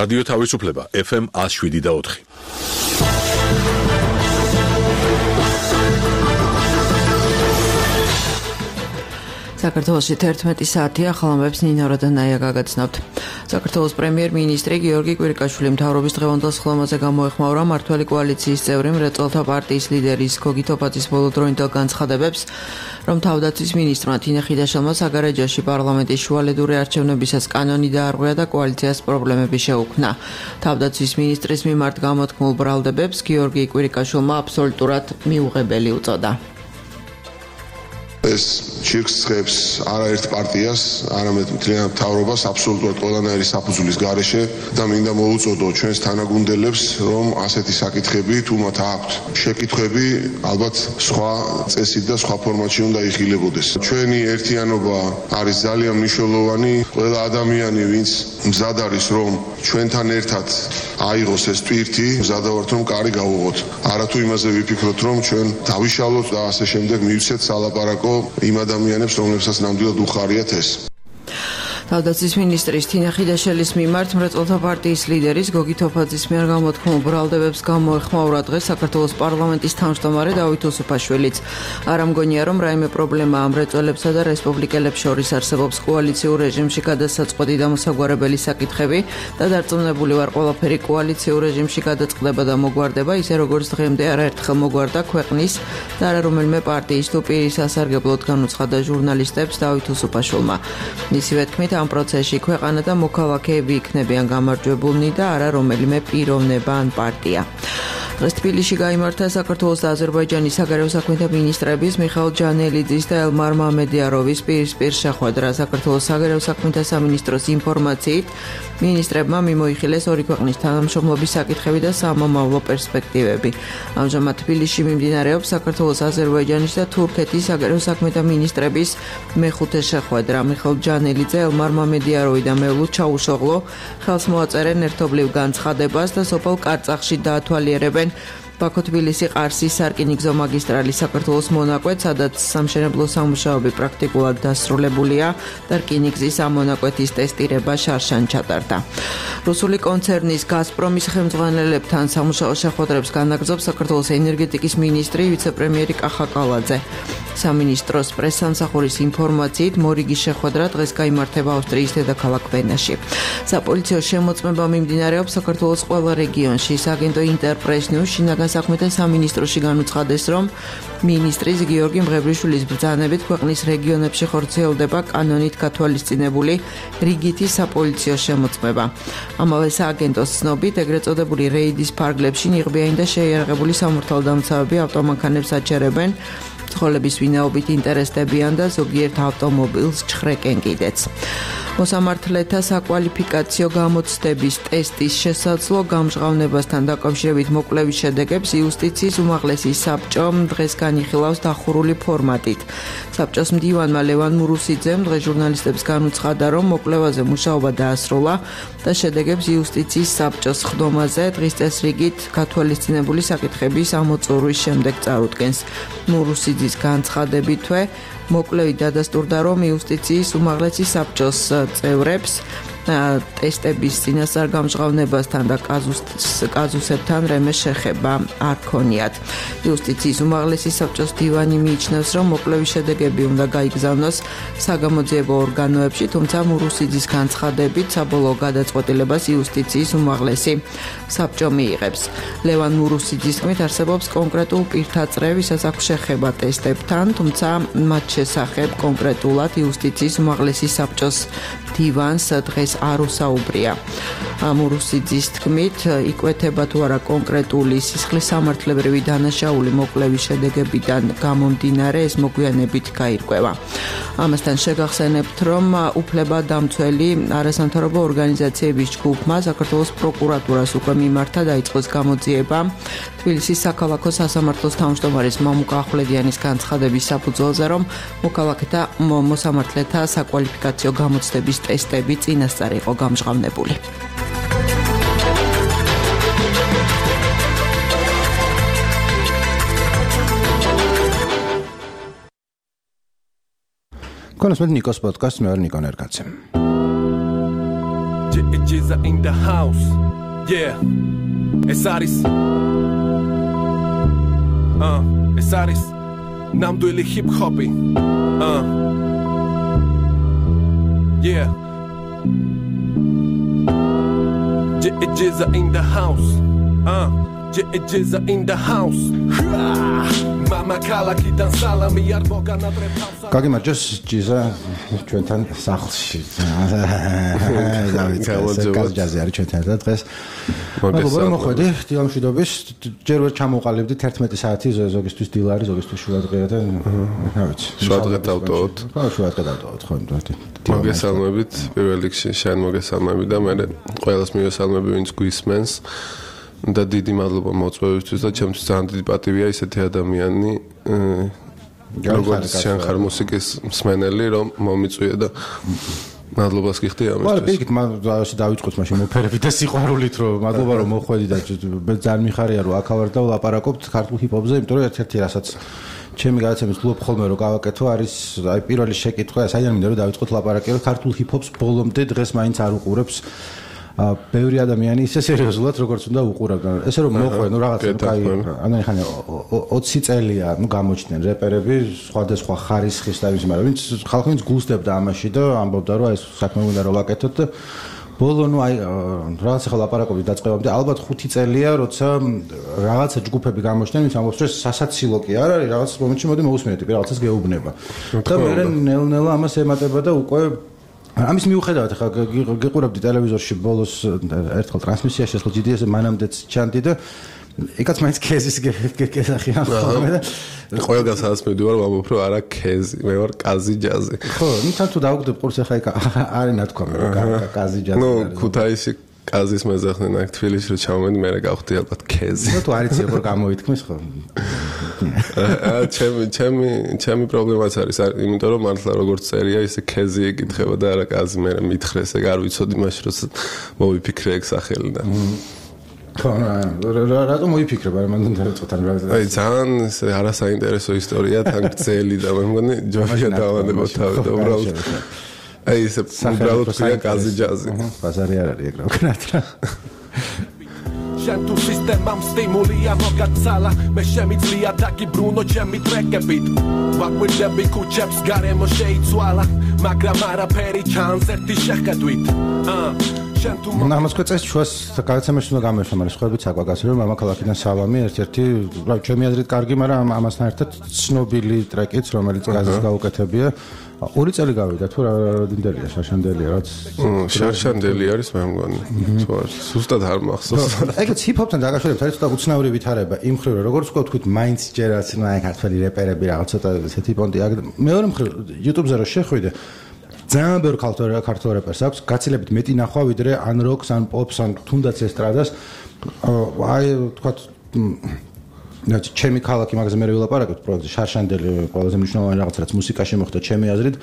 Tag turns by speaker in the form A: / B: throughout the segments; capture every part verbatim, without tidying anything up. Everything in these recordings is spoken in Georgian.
A: რადიო თავისუფლება ეფ ემ one oh seven და four.
B: საქართველოში თერთმეტი საათია, ხალხებს ნინო როდანაია გაგაცნობთ. საქართველოს პრემიერ-მინისტრი გიორგი კვირიკაშვილი მთავრობის დღევანდელ სხდომაზე გამოეხმაურა მართველი კოალიციის წევრი მრეწველთა პარტიის ლიდერის გოგი თოფაძის ბოლოდროინდელ განცხადებებს, რომ თავდაცვის მინისტრმა თინა ხიდაშელმა საგარეჯოში პარლამენტის შუალედური არჩევნებისას კანონი დაარღვია და კოალიციას პრობლემები შეუქმნა. თავდაცვის მინისტრის მიმართ გამოთქმულ ბრალდებებს გიორგი კვირიკაშვილმა აბსოლუტურად მიუღებელი უწოდა.
C: ეს ჩირკს ცხებს არაერთ პარტიას, არამედ მთლიან მთავრობას აბსოლუტურად ყველანაირი საფუძვლის გარეშე და მინდა მოუწოდო ჩვენს თანაგუნდელებს, რომ ასეთი საკითხები თუ მათ აქვთ შეკითხვები, ალბათ სხვა წესით და სხვა ფორმატში უნდა იხილებოდეს. ჩვენი ერთიანობა არის ძალიან მნიშვნელოვანი. ყველა ადამიანი, ვინც მზად არის, რომ ჩვენთან ერთად აიღოს ეს ტვირთი, მზად ვართ, რომ კარი გავუღოთ. არათუ იმაზე ვიფიქროთ, რომ ჩვენ დავიშალოთ და ასე შემდეგ მივცეთ სალაპარაკო იმ ადამიანებს, რომლებსაც ნამდვილად უხარიათ ეს.
B: თავდაცვის მინისტრის თინა ხიდაშელის მიმართ მრეწველთა პარტიის ლიდერის გოგი თოფაძის მიერ გამოთქმულ ბრალდებებს გამოეხმაურა დღეს საქართველოს პარლამენტის თავმჯდომარე დავით უსუფაშვილიც. არ ამგონია, რომ რაიმე პრობლემაა მრეწველებსა და რესპუბლიკელებს შორის არსებობს კოალიციურ რეჟიმში გადასაწყვეტი და მოსაგვარებელი საკითხები და დარწმუნებული ვარ, ყველაფერი კოალიციურ რეჟიმში გადაწყდება და მოგვარდება, ისე როგორც დღემდე არაერთხელ მოგვარდა ქვეყნის და არა რომელიმე პარტიის თუ პირის სასარგებლოდ განუცხადა ჟურნალისტებს დავით უსუფაშვილმა. მისივე თქმით, ამ პროცესში ქვეყანა და მოქალაქეები იქნებიან გამარჯვებულნი და არა რომელიმე პიროვნება ან პარტია. დღეს თბილისში გაიმართა საქართველოს და აზერბაიჯანის საგარეო საქმეთა მინისტრების მიხეილ ჯანელიძის და ელმარ მამედიაროვის პირისპირ შეხვედრა. საქართველოს საგარეო საქმეთა სამინისტროს ინფორმაციით, მინისტრებმა მიმოიხილეს ორი ქვეყნის თანამშრომლობის საკითხები და სამომავლო პერსპექტივები. ამჟამად თბილისში მიმდინარეობს საქართველოს, აზერბაიჯანის და თურქეთის საგარეო საქმეთა მინისტრების მეხუთე შეხვედრა. მიხეილ ჯანელიძე, ელმარ მამედიაროვი და მევლუდ ჩაუშოღლო ხელს მოაწერენ ერთობლივ განცხადებას და სოფელ კარწახში დაათვალიერებენ ბაქო-თბილისი-ყარსის სარკინიგზო მაგისტრალის საქართველოს მონაკვეთს, სადაც სამშენებლო სამუშაოები პრაქტიკულად დასრულებულია და რკინიგზის ამ მონაკვეთის ტესტირება შარშან ჩატარდა. რუსული კონცერნის გაზპრომის ხელმძღვანელებთან სამუშაო შეხვედრებს განაგრძობს საქართველოს ენერგეტიკის მინისტრი ვიცე-პრემიერი კახა კალაძე. სამინისტროს პრესსამსახურის ინფორმაციით, მორიგის შეხვედრა დღეს გაიმართება ავსტრიის დედაქალაქ ვენაში. საპოლიციო შემოწმება მიმდინარეობს საქართველოს ყველა რეგიონში. სააგენტო ინტერპრეს ნიუს შინაგან საქმეთა სამინისტროში განუცხადეს, რომ მინისტრის გიორგი მღებრიშვილის ბრძანებით ქვეყნის რეგიონებში ხორციელდება კანონით გათვალისწინებული რიგითი საპოლიციო შემოწმება. ამავე სააგენტოს ცნობით, ეგრეთ წოდებული რეიდის ფარგლებში ნიღბიანი და შეიარაღებული სამართალდამცავები ავტომანქანებს აჩერებენ, ცხოველების ვინაობით ინტერესდებიან და ზოგიერთ ავტომობილს ჩხრეკენ კიდეც. მოსამართლეთა საკვალიფიკაციო გამოცდების ტესტის შესაძლო გამჟღავნებასთან დაკავშირებით მოკვლევის შედეგებს იუსტიციის უმაღლესი საბჭო დღეს განიხილავს დახურული ფორმატით. საბჭოს მდივანმა ლევან მურუსიძემ დღეს ჟურნალისტებს განუცხადა, რომ მოკვლევაზე მუშაობა დაასრულა და შედეგებს იუსტიციის საბჭოს სხდომაზე დღის წესრიგით გათვალისწინებული საკითხების ამოწურვის შემდეგ წარუდგენს. მურუსიძის განცხადებითვე მოკვლევი დადასტურდა, რომ იუსტიციის უმაღლესი საბჭოს წევრებს ტესტების წინასწარ გამჟღავნებასთან და კაზუსებთან რემე შეხება არ ქონიათ. იუსტიციის უმაღლესი საბჭოს დივანი მიიჩნევს, რომ მოკვლევის შედეგები უნდა გაიგზავნოს საგამოძიებო ორგანოებში, თუმცა მურუსიძის განცხადებით საბოლოო გადაწყვეტილებას იუსტიციის უმაღლესი საბჭო მიიღებს. ლევან მურუსიძის თქმით, არსებობს კონკრეტულ პირთა წრე, ვისაც აქვს შეხება ტესტებთან, თუმცა მათ შესახებ კონკრეტულად იუსტიციის უმაღლესი საბჭოს დივანს დღეს არ უსაუბრია. მურუსიძის თქმით, იკვეთება თუ არა კონკრეტული სისხლის სამართლებრივი დანაშაული მოკვლევის შედეგებიდან გამომდინარე, ეს მოგვიანებით გაირკვევა. ამასთან შეგახსენებთ, რომ უფლებადამცველი არასამთავრობო ორგანიზაციების ჯგუფმა საქართველოს პროკურატურას უკვე მიმართა დაიწყოს გამოძიება თბილისის საქალაქო სასამართლოს თავმჯდომარის მამუკა ახვლედიანის განცხადების საფუძველზე, რომ მოქალაქეთა მოსამართლეთა საკვალიფიკაციო გამოცდების ტესტები წინასწარ იყო გამჟღავნებული.
D: Con los Nikos Podcast, me voy a Nikon Erkatsem. Jiza in the house. Yeah. ეს არის აა ეს არის ნამდვილი ჰიპ-ჰოპი. აა Yeah. Jiza in the house. Uh, Jiza in the house. Mama ქალაქიდან სალამი არ მოგანატრებს.
E: Კარგი მარჯოს ჯიზა ჩვენთან სახლში. დავით კაზჯაზე არის ჩვენთან და დღეს. მოგესალმებით. მოხვედი დილამშვიდობის ჯერ ვერ ჩამოყალიბდით ერთმეტი საათი ზოგისთვის დილა არის ზოგისთვის შუადღეა და რა ვიცი.
F: შუადღე დავტოვოთ.
E: ხო შუადღე დავტოვოთ ხო იმდროდი.
F: მოგესალმებით პირველ რიგში შენ მოგესალმები და მე ყველას მივესალმები ვინც გვისმენს. და დიდი მადლობა მოწვევისთვის და ჩემთვის ძალიან დიდი პატივია ისეთი ადამიანი როგორც შენ ხარ მუსიკის მსმენელი რომ მომიწვია და მადლობას გიხდი ამისთვის.
E: ვარ პირიქით მაგასი დავიწყოთ მაშინ მოფერები და სიყვარულით რომ მადლობა რომ მოხვედი და ძალიან მიხარია რომ აქ ვარ და ვლაპარაკობთ ქართულ ჰიპ-ჰოპზე იმიტომ რომ ერთ-ერთი რასაც ჩემი გადაცემის გლობ ხოლმე რომ გავაკეთო არის აი პირველი შეკითხვა საიდან მინდა რომ დავიწყოთ ლაპარაკი რომ ქართულ ჰიპ-ჰოპს ბოლომდე დღეს მაინც არ უყურებს ბევრი ადამიანი ისე სერიოზულად როგორც უნდა უყურებდა. ესე რომ მოყვე, ნუ რაღაცა კაი, ანუ ხანი ოცი წელია, ნუ გამოჩნდნენ რეპერები, სხვადასხვა ხარისხის და იმის, მაგრამ ვინც ხალხი ვინც გულსდებდა ამაში და ამბობდა რომ აი საქმე უნდა რომ ვაკეთოთ და ბოლო ნუ აი რაღაცა ხა ლაპარაკობდი დაწყებამდე ალბათ ხუთი წელია, როცა რაღაცა ჯგუფები გამოჩნდნენ, ვინც ამბობს რომ სასაცილო კი არ არის, რაღაც მომენტში მოდი მოусმინეთ, რაღაცას გეუბნება. და მე ნელ-ნელა ამას ემატება და უკვე ამის მიუხედავად ხა გიყურებდი ტელევიზორში ბოლოს ერთხელ ტრანსმისიაში ეს ჯი დი ეს-ზე მანამდეც ჩანდი და ეკაც მაინც ქეზის გეკეთახია ხოლმე და
F: ყველგან სადაც მივდივარ ვამბობ რომ არა ქეზი მე ვარ კაზი ჯაზი
E: ხო ნუ თან თუ დავუგდებ ყურს ახლა იქ არის ნათქვამი რომ კაზი ჯაზი
F: ნუ ქუთაისი კაზის მეძახდნენ აქ თბილისში რომ ჩამოვედი მე რა გავხდი ალბათ ქეზი
E: ნუ თუ არიცი როგორ გამოითქმის ხო
F: აა ჩემი ჩემი ჩემი პრობლემაც არის იმიტომ რომ მართლა როგორც წერია ისე ქეზი ეკითხება და არა კაზი მე მითხრეს ეგ არ ვიცოდი მაშინ რომ მოვიფიქრე ეგ სახელი და
E: ხო რატომ მოიფიქრე მაგრამ მანდ დაწყოთ ან რა
F: აი ძალიან ესე არასაინტერესო ისტორია თან გრძელი და მე მგონი ჯობია დავანებო თავი და უბრალოდ აი ესე უბრალოდ ქვია კაზი ჯაზი
E: ბაზარი არ არის ეგ რა ვქნათ რა
D: შენ თუ სისტემამ სტიმულია მოგაცალა მე შემიძლია დაგიბრუნო ჩემი ტრეკებით ვაკვირდები ქუჩებს გარემო შეიცვალა მაგრამ არაფერი ჩანს ერთი შეხედვით აა შენ თუ
E: ნამას კვეწეს ჩვენს გადაცემაში უნდა გამეშვა მაგრამ სხვაებიც აკვაგასი რომ მამაქალაქიდან სალამი ერთ-ერთი რა ჩემი აზრით კარგი მაგრამ ამასთან ერთად ცნობილი ტრეკიც რომელიც გაზის გაუკეთებია ორი წელი გავიდა თუ რა დინდელია შარშანდელია რაც
F: შარშანდელი არის მე მგონი თუ არ ზუსტად არ მახსოვს
E: ეგეც ჰიპ-ჰოპთან დაკავშირებით არის ცოტა უცნაური ვითარება იმ მხრივ რომ როგორც ვთქვი თქვით მაინც ჯერ რაც ნაი ქართველი რეპერები რაღაც ცოტა ესეთი პონტი მეორე მხრივ YouTube-ზე რო შეხვიდე ძალიან ბევრი ქართულ რეპერს აქვს გაცილებით მეტი ნახვა ვიდრე ან როკს ან პოპს ან თუნდაც ესტრადას აი ვთქვათ ნაც ჩემი ქალაქი მაგაზე მე ვილაპარაკებ პროექტზე შარშანდელი ყველაზე მნიშვნელოვანი რაღაც რაც მუსიკაში მოხდა ჩემი აზრით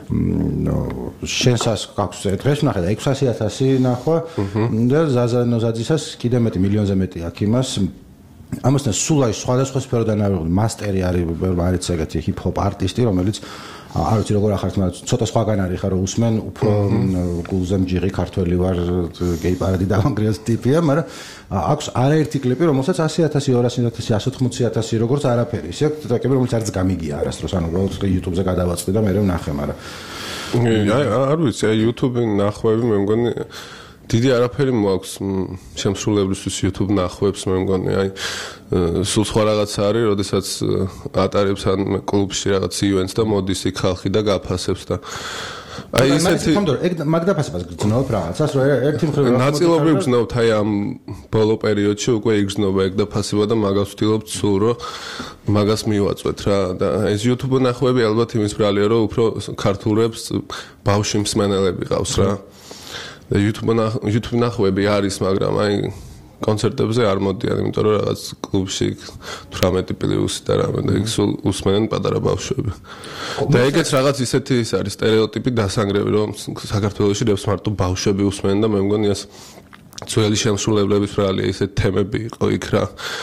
E: შენსას გაქვს დღეს ნახე და ექვსი ათასი ნახვა და ზაზა ნოზაძისას კიდე მეტი მილიონზე მეტი აქ იმას ამასთან სულ აი სხვადასხვა სფეროდან არის მასტერი არის არის ეგეთი ჰიპ-ჰოპ არტისტი რომელიც არ ვიცი როგორ ახართ მაგრამ ცოტა სხვაგან არის ხარო უსმენ უფრო გულზემ ჯირი ქართველი ვარ გეი პარადი დავანგრიოს ტიპია მაგრამ აქვს არაერთი კლიპი რომელსაც ასი ათასი ორასი ათასი εκατი ოცდაოთხი ათასი როგორც არაფერი ისე ტრეკები რომელიც არც გამიგია არასდროს ანუ უბრალოდ YouTube-ზე გადავაწყდი და მე ვნახე მაგრამ
F: აი არ ვიცი აი YouTube-ი ნახვევი მე მგონი დიდი არაფერი მოაქვს შემსრულებლისთვის YouTube ნახვებს მე მგონი აი სულ სხვა რაღაცა არის როდესაც ატარებს ან კლუბში რაღაც ივენტს და მოდის იქ ხალხი და გაფასებს და აი ესეთი
E: ეგ მაგდაფასებას გძნობ რაღაცას რომ ერთი მხრივ
F: ნაწილობრივ გძნობთ აი ამ ბოლო პერიოდში უკვე იგზნობა ეგ და ფასება და მაგას ვთილობთ სულ რომ მაგას მივაწვეთ რა და ეს YouTube ნახვები ალბათ იმის ბრალია რომ უფრო ქართულებს ბავშვი მსმენელები ყავს რა და YouTube YouTube ნახვები არის მაგრამ აი კონცერტებზე არ მოდიან იმიტომ რომ რაღაც კლუბში თვრამეტი პლუსი და რამე და იქ სულ უსმენენ პატარა ბავშვები და ეგეც რაღაც ისეთი ის არის სტერეოტიპი დასანგრევი რომ საქართველოში რებს მარტო ბავშვები უსმენენ და მე მგონი ეს ძველი შემსრულებლების ბრალია ისეთ თემები იყო იქ რა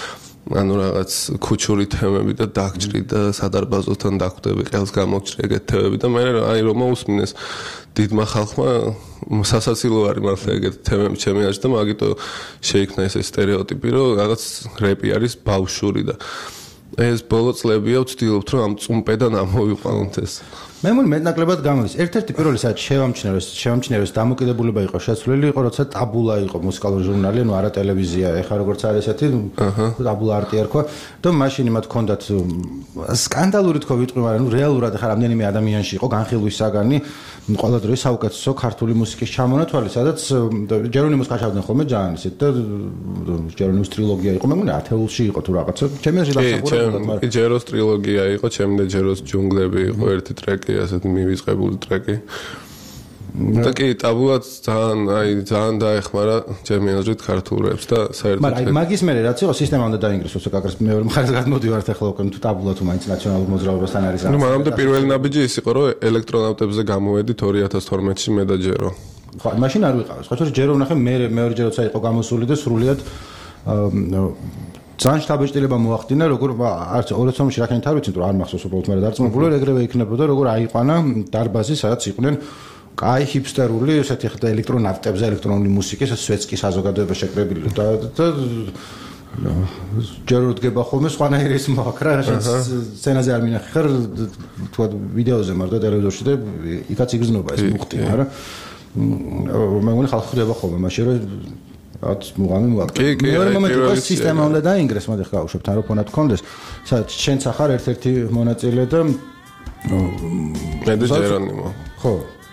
F: ანუ რაღაც ქუჩური თემები და დაგჭრი და სადარბაზოთან დახვდები, ყელს გამოგჭრი ეგეთ თემები და მე აი რომ მოусმინეს დიდმა ხალხმა სასაცილო არის მართლა ეგეთ თემები ჩემი აზრით და მაგიტო შეიქმნა ეს სტერეოტიპი რომ რაღაც რეპი არის ბავშვური და ეს ბოლო წლებია ვცდილობთ რომ ამ წუმპედან ამოვიყვანოთ ეს
E: მე მგონი მეტნაკლებად გამოდის. ერთ-ერთი პირველი სადაც შევამჩნევ ეს შევამჩნევ ეს დამოკიდებულება იყო შესრულილი იყო როცა ტაბულა იყო მუსიკალური ჟურნალი, ანუ არა ტელევიზია, ეხლა როგორც არის ესეთი ტაბულა არტი ერქვა და მაშინ მათ ჰქონდათ სკანდალური თქო ვიტყვი, მაგრამ ნუ რეალურად ეხლა რამდენიმე ადამიანში იყო განხილვის საგანი ყველა დროის საუკეთესო ქართული მუსიკის ჩამონათვალი, სადაც ჯერონიმოს ხაშავდნენ ხოლმე ძალიან ისეთ და ჯერონიმოს ტრილოგია იყო, მე მგონი ათეულში იყო თუ რაღაცა. ჩემი აზრით
F: დასახურებულად ჯეროს ტრილოგია იყო, ჩემი და ჯეროს ჯუნგლები იყო ერთი ტრეკი ასეთ მივიწყებული ტრეკი. და კი ტაბულაც ძალიან აი ძალიან დაეხმარა ჩემი აზრით ქართულებს და საერთოდ
E: მაგრამ აი მაგის მერე რაც იყო სისტემა უნდა დაინგრესოს აკაკრს მეორე მხარეს გადმოდივართ ახლა უკვე თუ ტაბულა თუ მაინც ნაციონალურ მოძრაობასთან არის
F: ანუ მანამდე პირველი ნაბიჯი ის იყო რომ ელექტრონავტებზე გამოვედით ორი ათას თორმეტში მე და ჯერო
E: ხო მაშინ არ ვიყავ სხვა შორის ჯერო ვნახე მე მეორე ჯერ როცა იყო გამოსული და სრულიად ძალიან შთაბეჭდილება მოახდინა როგორ არც ორი ათასში რაკენით არ ვიცი თუ არ მახსოვს უბრალოდ მე დარწმუნებული ეგრევე იქნებოდა როგორ აიყვანა დარბაზი სადაც იყვნენ კაი ჰიპსტერული ესეთი ხდა ელექტრონავტებზე ელექტრონული მუსიკის სვეტსკი საზოგადოება შეკრებილი და ჯეროდ გება ხოლმე სხვანაირი ის მოაქრა რაც სცენაზე არ მინახე ხარ თქვა ვიდეოზე მარდა ტელევიზორში და იქაც იგრძნობა ეს მუხტი მაგრამ მე მგონი ხალხი ხდება ხოლმე მაშინ რომ ათ მუღამი მოაკეთე. მეორე მომენტი იყო სისტემა უნდა დაინგრეს, მოდი ხა გავუშვებ თან რო ფონად გქონდეს. სადაც შენც ახარ ერთ-ერთი მონაწილე და
F: მე და ჯერონიმო.
E: ხო.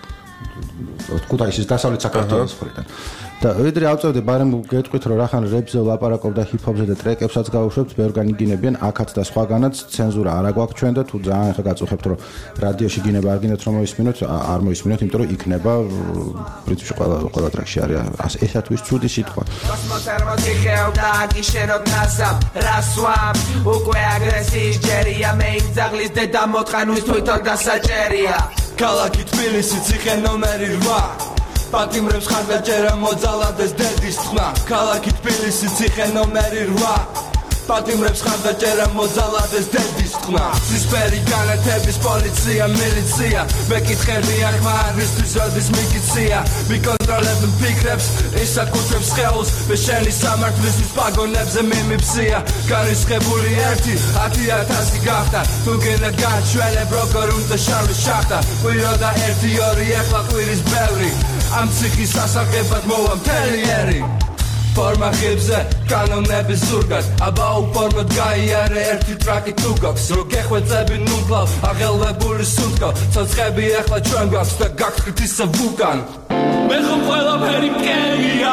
E: ქუთაისის დასავლეთ საქართველოს მხრიდან. და ვიდრე ავწევდე ბარემ გეტყვით რომ რახან რეპზე ვლაპარაკობ და ჰიპ-ჰოპზე და ტრეკებსაც გავუშვებთ, ბევრგანი გინებიან აქაც და სხვაგანაც ცენზურა არ აგვაქვს ჩვენ და თუ ძალიან ხა გაწუხებთ რომ რადიოში გინება არ გინდათ რომ მოისმინოთ, არ მოისმინოთ, იმიტომ რომ იქნება პრინციპში ყველა ყველა ტრეკში არის ესა თუ ის ცუდი სიტყვა.
G: კოსმოსერმოსი ხევდა გიშენოთ ნასამ რასვამ უკვე აგრესიის ჯერია მე იმ ძაღლის დედა მოტყანვის თვითონ დასაჭერია ქალაქი თბილისი ციხე ნომერი რვა პატიმრებს ხანდაჭერა მოძალადეს დედის თქმა ქალაქი თბილისი ციხე ნომერი რვა პატიმრებს ხანდაჭერა მოძალადეს დედის თქმა სისფერი განათების პოლიცია მილიცია მეკითხები აქ მარისთვის როდის მიგიცია მიკონტროლებენ ფიქრებს ისაკუთრებს ხელს მე შენი სამართლისთვის პაგონებზე მიმიფსია განრისხებული ერთი ათი ათასი გახდა თუ გენა გაჩველებ როგორ უნდა შარლი შახტა ყვირო და ერთი ორი ეხლა ყვირის ბევრი ამ ციხის ასაღებად მოვა მთელი ერი Forma ხიბზე კანონების ზურგად აბა უფორმოდ გაიარე ერთი ტრაკი თუ გაქვს რო გეხვეწები ნუკლავ აღელვებული სუნთქავ ცოცხები ახლა ჩვენ გვაქვს და გაგხდით ისე ვულკან მე ხომ ყველაფერი მკერია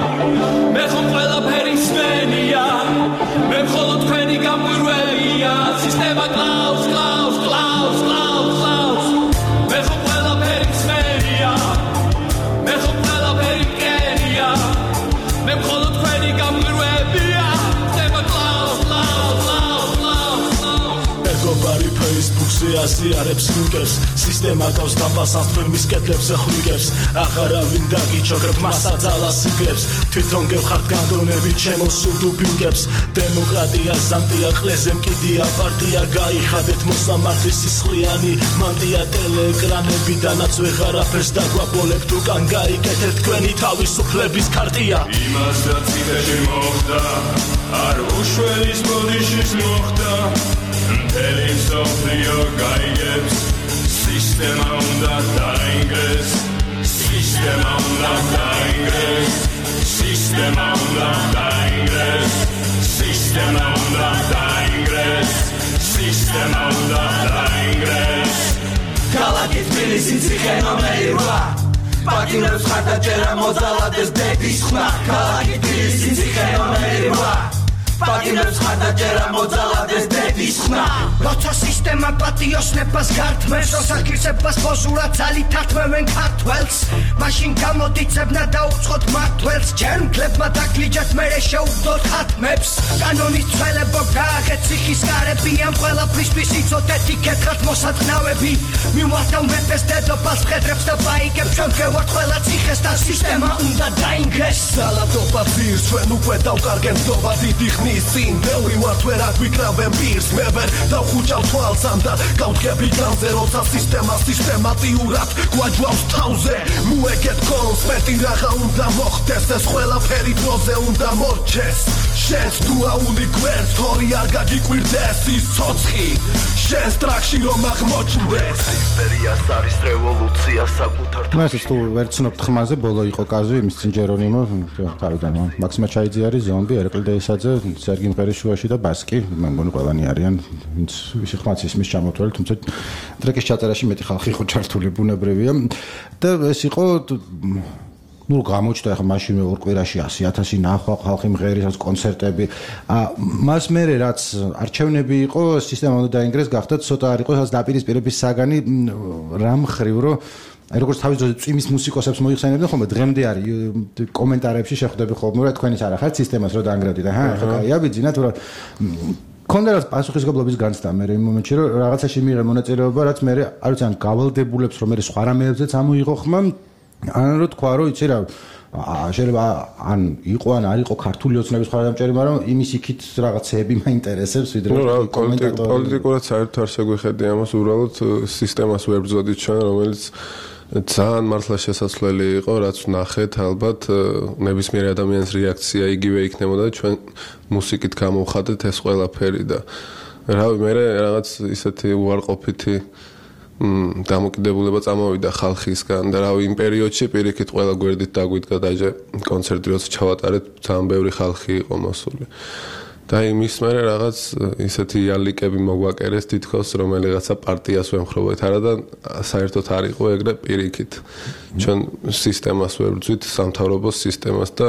G: მე ხომ ყველაფერი სვენია მე მხოლოდ თქვენი გამყვირვებია სისტემა კლავს კლავს კლავს კლავს კლავს მე ხომ ყველაფერი სვენია მე ხომ ყველაფერი მკერია მე მხოლოდ თქვენი გამყვირვებია ხდება კლავს კლავს კლავს კლავს ეგობარი ფეისბუქზე აზიარებს ლინკებს სისტემა გავს დაფასავს თქვენს კეთლებს ხვიგებს აღარავინ დაგიჩოქრებ მასაძალას იგებს თვითონ გევხართ განდონები ჩემო სუდუბინგებს დემოკრატია ზამთია ყლეზე მკიდია პარტია გაიხადეთ მოსამართლის სისხლიანი მანტია ტელეეკრანებიდანაც ვეღარაფერს დაგვაბოლებთ უკან გაიკეთეთ თქვენი თავისუფლების ქარტია იმას რაც წინაშე მოხდა არ უშველის ბოდიშის მოხდა მთელი მსოფლიო გაიგებს სისტემა უნდა დაინგრეს სისტემა უნდა დაინგრეს სისტემა უნდა დაინგრეს სისტემა უნდა დაინგრეს სისტემა უნდა დაინგრეს ქალაქი თბილისი ციხე ნომერი რვა პატიმრებს ხანდაჭერა მოძალადეს დედის ხმა ქალაქი თბილისი ციხე ნომერი რვა პატიმრებს ხანდაჭერა მოძალადეს დედის ხმა როცა სისტემა პატიოსნებას გართმევს ოსაქირსებას ფოსურად ძალით ათმევენ ქართველს მაშინ გამოდიცებნა დაუწყოთ მართველს ჯერ მკლებმა დაგლიჯათ მერე შეუგდოთ ხათმებს კანონის ცველებო გააღეს
H: ციხის გარები ამ ყველაფრის ვისიცოდეთ იქეთღათ მოსატყნავები მივმართავ მეფეს დედოფალს მხედრებს და ბაიგებს ჩვენ ვგევართ ყველა ციხეს და სისტემა უნდა დაინგრეს
D: სალადობა ძირს ჩვენ უკვე დავკარგეთ ნდობა დიდი ხნის წინ ბევრი ვართ ვერ აგვიკრავენ პირს მე ვერ დავხუჭავ თვალსამ და გავდგები განზე როცა სისტემა სისტემატიურად გვაჯვავს თავზე მოეგეთ კონს მეტი რაღა უნდა მოხდეს ეს ყველაფერი დროზე უნდა მორჩეს შენს დუაული გვერდს თორი არ გაგიკვირდეს ის ცოცხი შენს ტრაქში რომ აღმოჩნდეს იმპერიას არის რევოლუცია საკუთარ
E: მას თუ ვერ ცნობთ ხმაზე ბოლო იყო კაზი იმის წინ ჯერონიმო თავიდან მაქსიმა ჩაიძიარი ზომბი ერეკლ დეისაძე სერგი მყერიშვილში და ბასკი მე მგონი ყველანი არიან ვინც ვისი ხმაც ისმის ჩამოთვლელი თუმცა ტრეკის ჩაწერაში მეტი ხალხი იყო ჩართული ბუნებრივია და ეს იყო ну გამოჩნდა ახლა მაშინვე ორ კვირაში ასი ათასი ნახვა ხალხი მღერის კონცერტები მას მერე რაც არჩევნები იყო სისტემა უნდა დაინგრეს გახდა ცოტა არ იყო სადაც დაპირისპირების საგანი რამ ხრივ რომ აი როგორც თავის დროზე წვიმის მუსიკოსებს მოიხსენებდნენ ხოლმე დღემდე არის კომენტარებში შეხვდები ხოლმე რა თქვენის არა ხარ სისტემას რომ დაანგრევდი და ჰა ხა კაია ბიძინათ რომ კონდა რაც პასუხისგებლობის განცდა მე იმ მომენტში რომ რაღაცაში მიიღე მონაწილეობა რაც მე არ ვიცი ან გავალდებულებს რომ მე სხვა რამეებზეც ამოიღო ხმა ან რო თქვა რომ იცი რა შეიძლება ან იყო ან არ იყო ქართული ოცნების ხარდამჭერი მაგრამ იმის იქით რაღაცეები მაინტერესებს ვიდრე
F: კომენტატორი პოლიტიკურად საერთოდ არ შეგვიხედი ამას უბრალოდ სისტემას ვერ ბრძოდით ჩვენ რომელიც ძალიან მართლა შესაძლებელი იყო რაც ვნახეთ ალბათ ნებისმიერ ადამიანის რეაქცია იგივე იქნებოდა ჩვენ მუსიკით გამოვხადეთ ეს ყველაფერი და რავი მე რაღაც ისეთი უარყოფითი დამოკიდებულება წამოვიდა ხალხისგან და რავი იმ პერიოდში პირიქით ყველა გვერდით დაგვიდგა დაჟე კონცერტი როცა ჩავატარეთ ძალიან ბევრი ხალხი იყო მოსული და იმის მერე რაღაც ისეთი იალიკები მოგვაკერეს თითქოს რომელიღაცა პარტიას ვემხრობოთ არა და საერთოდ არ იყო ეგრე პირიქით ჩვენ სისტემას ვებრძვით სამთავრობოს სისტემას და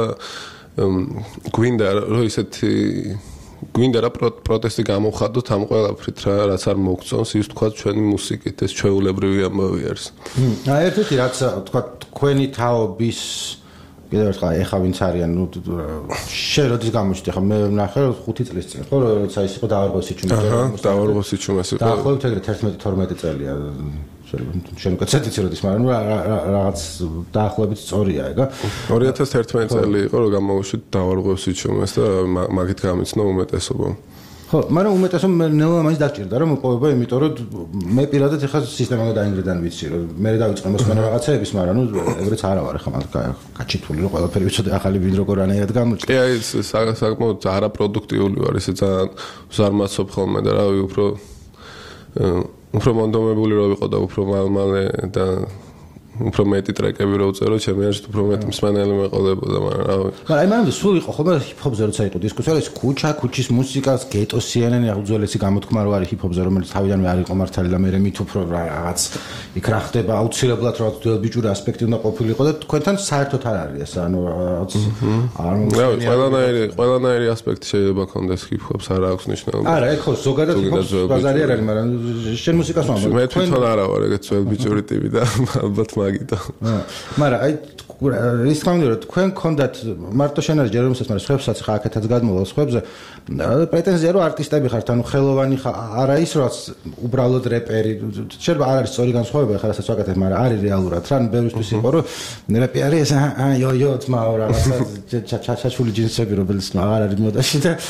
F: გვინდა რომ ისეთი გვინდა რა პროტესტი გამოვხადოთ ამ ყველაფრით რა რაც არ მოგწონს ის თქვა ჩვენი მუსიკით ეს ჩვეულებრივი ამბავი არის.
E: აი ერთ-ერთი რაც თქვა თქვენი თაობის კიდევ ერთხელ ეხა ვინც არიან ნუ შენ როდის გამოჩნდი ხა მე ვნახე რომ ხუთი წლის წინ ხო როცა ის იყო დავარღვევსი ჩუმეს
F: აჰა დავარღვევსი ჩუმეს იყო
E: დაახლოებით ეგრე თერთმეტი თორმეტი წელია შენ უკაცეთი როდის მაგრამ ნუ რაღაც დაახლოებით სწორია ეგა
F: ორი ათას თერთმეტი წელი იყო რომ გამოვუშვით დავარღვევსი ჩუმეს და მაგით გამიცნო უმეტესობა
E: ხო, მაგრამ უმეტესობა მე ნელა მაინც დაჭირდა რომ მოპოვება, იმიტომ რომ მე პირადად ეხლა სისტემაზე დაინგრიდან ვიცი რომ მე დავიწყე მოსმენა რაღაცეების, მაგრამ ნუ ეგრეც არა ვარ ეხლა მაგ გაჩითული რომ ყველაფერი ვიცოდე ახალი ვინ როგორ ანაირად გამოჩნდა.
F: კი, აი ეს საკმაოდ არაპროდუქტიული ვარ, ესე ძალიან ზარმაცობ ხოლმე და რავი უფრო უფრო მონდომებული რო ვიყო და უფრო მალე და უფრო მეტი ტრეკები რო ვწერო, ჩემი არჩით უფრო მეტი მსმენელი მეყოლებოდა, მაგრამ რავი.
E: მაგრამ აი მანამდე სულ იყო ხოლმე ჰიპ-ჰოპზე როცა იყო დისკუსია, ეს ქუჩა, ქუჩის მუსიკას, გეტო სი ენ ენი უძველესი გამოთქმა რო არის ჰიპ-ჰოპზე, რომელიც თავიდანვე არ იყო მართალი და მე მით უფრო რაღაც იქ რა ხდება აუცილებლად რა ძველ ბიჭური ასპექტი უნდა ყოფილიყო და თქვენთან საერთოდ არ არის ეს, ანუ რაღაც
F: არ მომწონია. ყველანაირი ყველანაირი ასპექტი შეიძლება კონდეს ჰიპ-ჰოპს, არ აქვს მნიშვნელობა.
E: არა, ეხო ზოგადად ჰიპ-ჰოპს ბაზარი არ არის, მაგრამ შენ მუსიკას ვამბობ.
F: მე თვითონ არა ვარ ეგეთ ძველ ბიჭური ტიპი და ალბათ მაგითო.
E: მაგრამ აი ის თქვენ რომ თქვენ კონდათ მარტო შენ არის ჯერ რომ ეს მაგრამ სხვებსაც ხა აქეთაც გადმოვალ სხვებზე პრეტენზია რომ არტისტები ხართ ანუ ხელოვანი არა ის რაც უბრალოდ რეპერი შეიძლება არ არის სწორი განსხვავება ხა რასაც ვაკეთებ მაგრამ არის რეალურად რა ბევრისთვის იყო რომ რეპერი ეს აიო იო თმაო რაღაცა ჩაჩაჩული ჯინსები რომელიც აღარ არის მოდაში და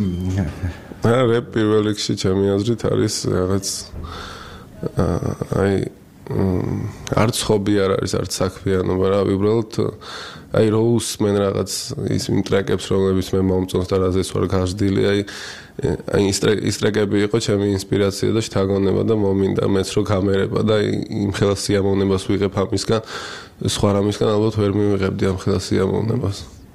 F: რეპ პირველ რიგში ჩემი აზრით არის რაღაც აი არც ხობი არ არის, არც საქმიანობა, რა, უბრალოდ აი როუს მენ რაღაც ის იმ ტრეკებს, რომლებიც მე მომწონს და რაზეც ვარ გაზრდილი, აი აი ის ტრეკები იყო ჩემი ინსპირაცია და შთაგონება და მომინდა მეც რო გამერება და იმ ხელა სიამოვნებას ვიღებ ამისგან, სხვა რამისგან ალბათ ვერ მივიღებდი ამ ხელა სიამოვნებას.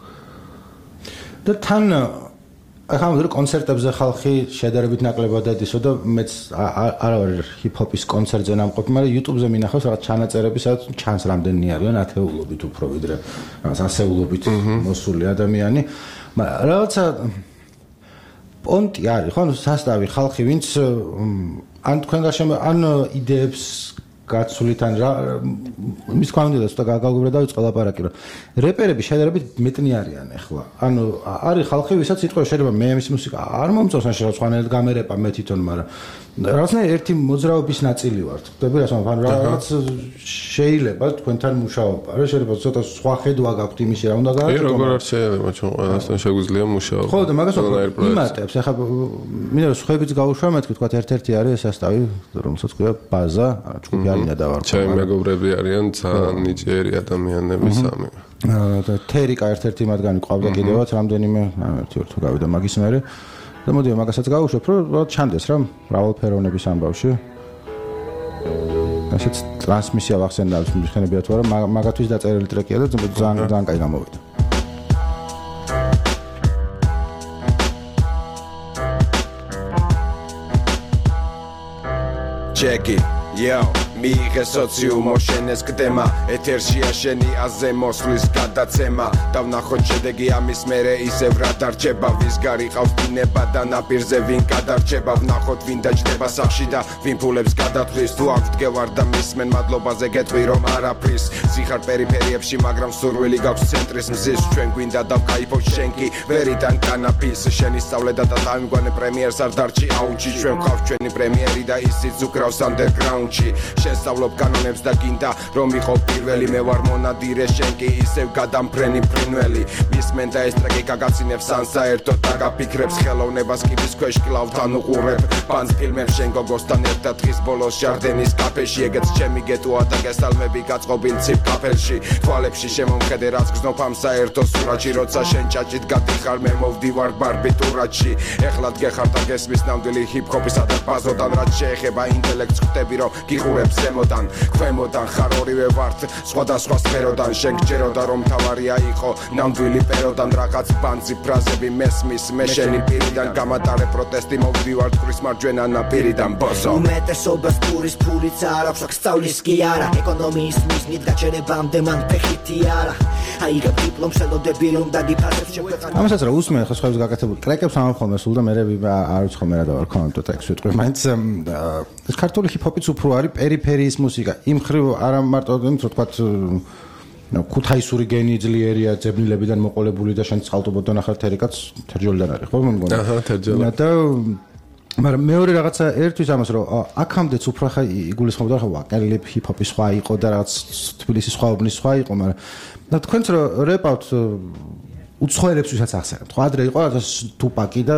E: და თან ახლა ამ კონცერტებზე ხალხი შედარებით ნაკლებად დადისო და მეც არა ვარ ჰიპ-ჰოპის კონცერტზე ნამყოფი, მაგრამ YouTube-ზე მინახავს რაღაც ჩანაწერები, სადაც ჩანს რამდენი არიან ათეულობით უფრო ვიდრე რაღაც ასეულობით მოსული ადამიანი. მაგრამ რაღაცა პონტი არის, ხო, სასტავი ხალხი, ვინც ან თქვენ გარშემო ან იდეებს გაცვლიდან რა მის კონდიციას და გაგაუბრა დაიწყო ლაპარაკი რომ რეპერები შედარებით მეტნი არიან ახლა. ანუ არის ხალხი ვისაც სიტყვა შეიძლება მე მის მუსიკა არ მომწონს ან შეიძლება სხვანაირად გამერეპა მე თვითონ, მაგრამ რაღაცნაირად ერთი მოძრაობის ნაწილი ვარ. ხდები რა სამ რაღაც შეიძლება თქვენთან მუშაობა. რა შეიძლება ცოტა სხვა ხედვა გაქვთ იმისი რა უნდა გააკეთო.
F: კი, როგორ არ შეიძლება ჩვენ ყველასთან შეგვიძლია მუშაობა.
E: ხო და მაგას იმატებს. ახლა მინდა რომ სხვაებიც გაუშვა მეთქი თქვა ერთ-ერთი არის სასტავი, რომელსაც ქვია ბაზა, ჯგუფი არინა და ვარ.
F: ჩემი მეგობრები არიან ძალიან ნიჭიერი ადამიანები სამი.
E: და თერიკა ერთ-ერთი მათგანი ყავდა კიდევაც რამდენიმე ერთი ორ თუ გავიდა მაგის მერე. და მოდი მაგასაც გავუშვებ, რომ ჩანდეს რა მრავალფეროვნების ამბავში. ასეც ტრანსმისია ვახსენდა მიხნებიათ ვარა, მაგათვის დაწერილი ტრეკია და ძალიან ძალიან კაი გამოვიდა.
I: Check it, yo. მიიღე სოციუმო შენეს კდემა ეთერშია შენი აზე მოსვლის გადაცემა დავნახოთ შედეგი ამის მერე ისევ რა დარჩება ვის გარიყავს დინება და ნაპირზე ვინ გადარჩება ვნახოთ ვინ დაჯდება სახში და ვინ ფულებს გადათვლის თუ აქ ვდგევარ და მისმენ მადლობაზე გეტყვი რომ არაფრის სიხარ პერიფერიებში მაგრამ სურვილი გაქვს ცენტრის მზის ჩვენ გვინდა დავკაიფოთ შენკი ვერიდან კანაფის შენი სწავლე და დავიმგვანე პრემიერს არ დარჩი აუნჩი ჩვენ ვყავთ ჩვენი პრემიერი და ისიც უკრავს ანდერგრაუნდში სწავლობ კანონებს და გინდა რომ იყო პირველი მე ვარ მონადირე შენ კი ისევ გადამფრენი ფრინველი მისმენ და ეს ტრეკი გაგაცინებს ან საერთოდ დაგაფიქრებს ხელოვნებას კიბის ქვეშ კლავთან უყურებ პანს ფილმებს შენ გოგოსთან ერთად დღის ბოლოს ჟარდენის კაფეში ეგეც ჩემი გეტოა და გესალმები გაწყობილ ციფ კაფელში თვალებში შემომხედე რაც გზნობ ამ საერთო სურათში როცა შენ ჭაჭით გადიხარ მე მოვდივარ ბარბიტურათში ეხლა დგეხარ და გესმის ნამდვილი ჰიპ-ჰოპისა და ბაზოდან რაც შეეხება ინტელექტს ხვდები რომ გიყურებს ზემოდან ქვემოდან ხარ ორივე ვართ სხვადასხვა სფეროდან შენ გჯეროდა რომ თავარია იყო ნამდვილი პეროდან რაღაც ბანძი ფრაზები მესმის მე შენი პირიდან გამატარე პროტესტი მოვდივარ თქვრის მარჯვენა ნაპირიდან ბოზო
H: უმეტესობას პურის ფულიც არ აქვს აქ სწავლის კი არა ეკონომიის მიზნით გაჩერებამდე მან ფეხითი არა აიღებ დიპლომს ელოდები რომ დაგიფასებ შეგვეყანა
E: ამასაც რა უსმენ ხო სხვაებს გაკეთებულ ტრეკებს ამხოლმე სულ და მე არ ვიცი ხომ რა დავარ კომენტო ტექსტ ვიტყვი მაინც ეს ქართული ჰიპ-ჰოპიც უფრო არის პერიფერიის მუსიკა იმ ხრივ არა მარტო იმ თქვა ქუთაისური გენი ძლიერია ძებნილებიდან მოყოლებული და შენ წყალტუბოდან ახალ თერიკაც თერჯოლიდან არის ხო მე მგონი
F: აჰა თერჯოლა
E: და მაგრამ მეორე რაღაცა ერთვის ამას რომ აქამდეც უფრო ხა იგულისხმობდა ხა ვაკელი ჰიპ-ჰოპის სხვა იყო და რაღაც თბილისის სხვა უბნის სხვა იყო მაგრამ და თქვენც რომ რეპავთ უცხოელებს ვისაც ახსენებთ. ხო ადრე იყო რაღაც ტუპაკი და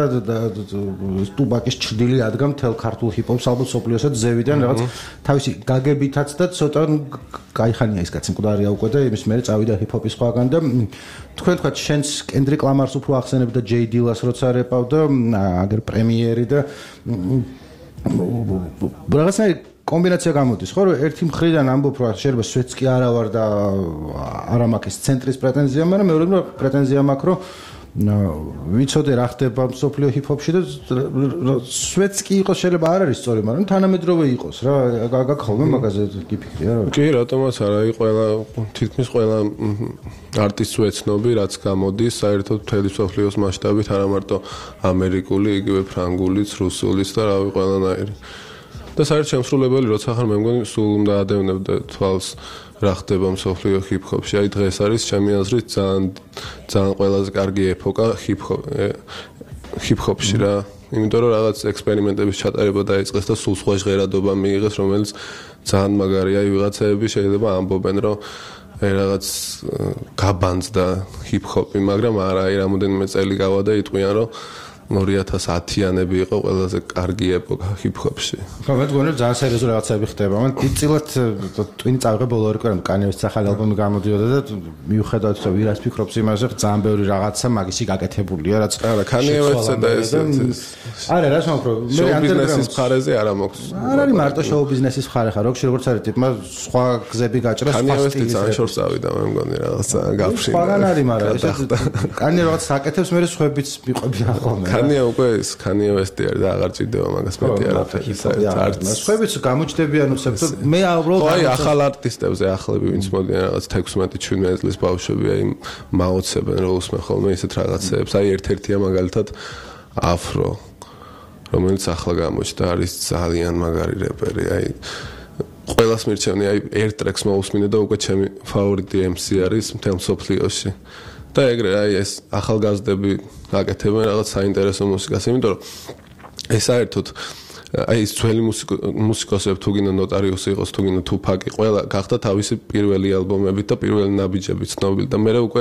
E: ტუპაკის ჭრილი ადგა მთელ ქართულ ჰიპ-ჰოპს ალბათ სოფლიოსაც ზევიდან რაღაც თავისი გაგებითაც და ცოტა кайხანია ის კაცი მკვდარია უკვე და იმის მერე წავიდა ჰიპ-ჰოპის სხვაგან და თქვენ თქვათ შენს კენდრიკ ლამარს უფრო ახსენებთ და ჯეი დილას როცა რეპავდა აგერ პრემიერი და რაღაცნაირად კომბინაცია გამოდის ხო რომ ერთი მხრიდან ამბობ რომ შეიძლება სვეტს კი არა ვარ და არა მაქვს ცენტრის პრეტენზია მაგრამ მეორე რომ პრეტენზია მაქვს რომ ვიცოდე რა ხდება სოფლიო ჰიპ-ჰოპში და სვეტს კი იყოს შეიძლება არ არის სწორი მაგრამ თანამედროვე იყოს რა გაგახოლმე მაგაზე გიფიქრია რა
F: კი რატომაც არა აი ყველა თითქმის ყველა არტისტს ვეცნობი რაც გამოდის საერთოდ მთელი სოფლიოს მასშტაბით არა მარტო ამერიკული იგივე ფრანგულიც რუსულიც და რავი ყველანაირი და საერთოდ შემსრულებელი როცა ხარ მე მგონი სულ უნდა ადევნებდე თვალს რა ხდება მსოფლიო ჰიპ-ჰოპში აი დღეს არის ჩემი აზრით ძალიან ძალიან ყველაზე კარგი ეპოქა ჰიპ-ჰოპში რა იმიტომ რომ რაღაც ექსპერიმენტების ჩატარება დაიწყეს და სულ სხვა ჟღერადობა მიიღეს რომელიც ძალიან მაგარია აი ვიღაცები შეიძლება ამბობენ რომ აი რაღაც გაბანძდა ჰიპ-ჰოპი მაგრამ არა აი რამოდენიმე წელი გავა და იტყვიან რომ ორი ათას ათიანები იყო ყველაზე კარგი ეპოქა ჰიპ-ჰოპში.
E: ხო, მე მგონი რომ ძალიან სერიოზული რაღაცები ხდება. მან დიდწილად ტვინი წავიღე ბოლო ორი კვირა კანიევის სახალი ალბომი გამოდიოდა და მიუხედავად რომ ვირას ფიქრობს იმაზე, ძალიან ბევრი რაღაცა მაგისი გაკეთებულია, რაც
F: არა, კანიევეცე და ეს
E: არა, რა თქმა უნდა, მე
F: ანდერგრაუნდის მხარეზე არ ამოქვს.
E: არ არის მარტო შოუ ბიზნესის მხარე ხარ, როგორ როგორც არის ტიპმა სხვა გზები გაჭრა, სხვა სტილი.
F: ძალიან შორს წავიდა მე მგონი რაღაცა გაფრინდა.
E: სხვაგან არის, მაგრამ ეს კანი რაღაც აკეთებს, მე სხვებიც მიყვებიან ხოლმე.
F: კანია უკვე ეს კანია ვესტი არის და აღარ ჭირდება მაგას მეტი არაფერი საერთოდ
E: სხვებიც გამოჩდებიან უცებ მე უბრალოდ
F: აი ახალ არტისტებზე ახლები ვინც მოდიან რაღაც თექვსმეტი შვიდმეტი წლის ბავშვები აი მაოცებენ რომ უსმენ ხოლმე ისეთ რაღაცებს აი ერთ-ერთია მაგალითად αφრო რომელიც ახლა გამოჩნდა არის ძალიან მაგარი რეპერი აი ყველას მირჩევნი, აი ერთ ტრეკს მოусმინე და უკვე ჩემი ფავორიტი ემ სი არის მთელ მსოფლიოში. და ეგრე აი ეს ახალგაზრდები აკეთებენ რაღაც საინტერესო მუსიკას, იმიტომ რომ ეს საერთოდ აი ეს ძველი მუსიკოსები თუ გინდა ნოტარიუსი იყოს, თუ გინდა თუფაკი, ყველა გახდა თავისი პირველი ალბომებით და პირველი ნაბიჯებით ცნობილი და მე უკვე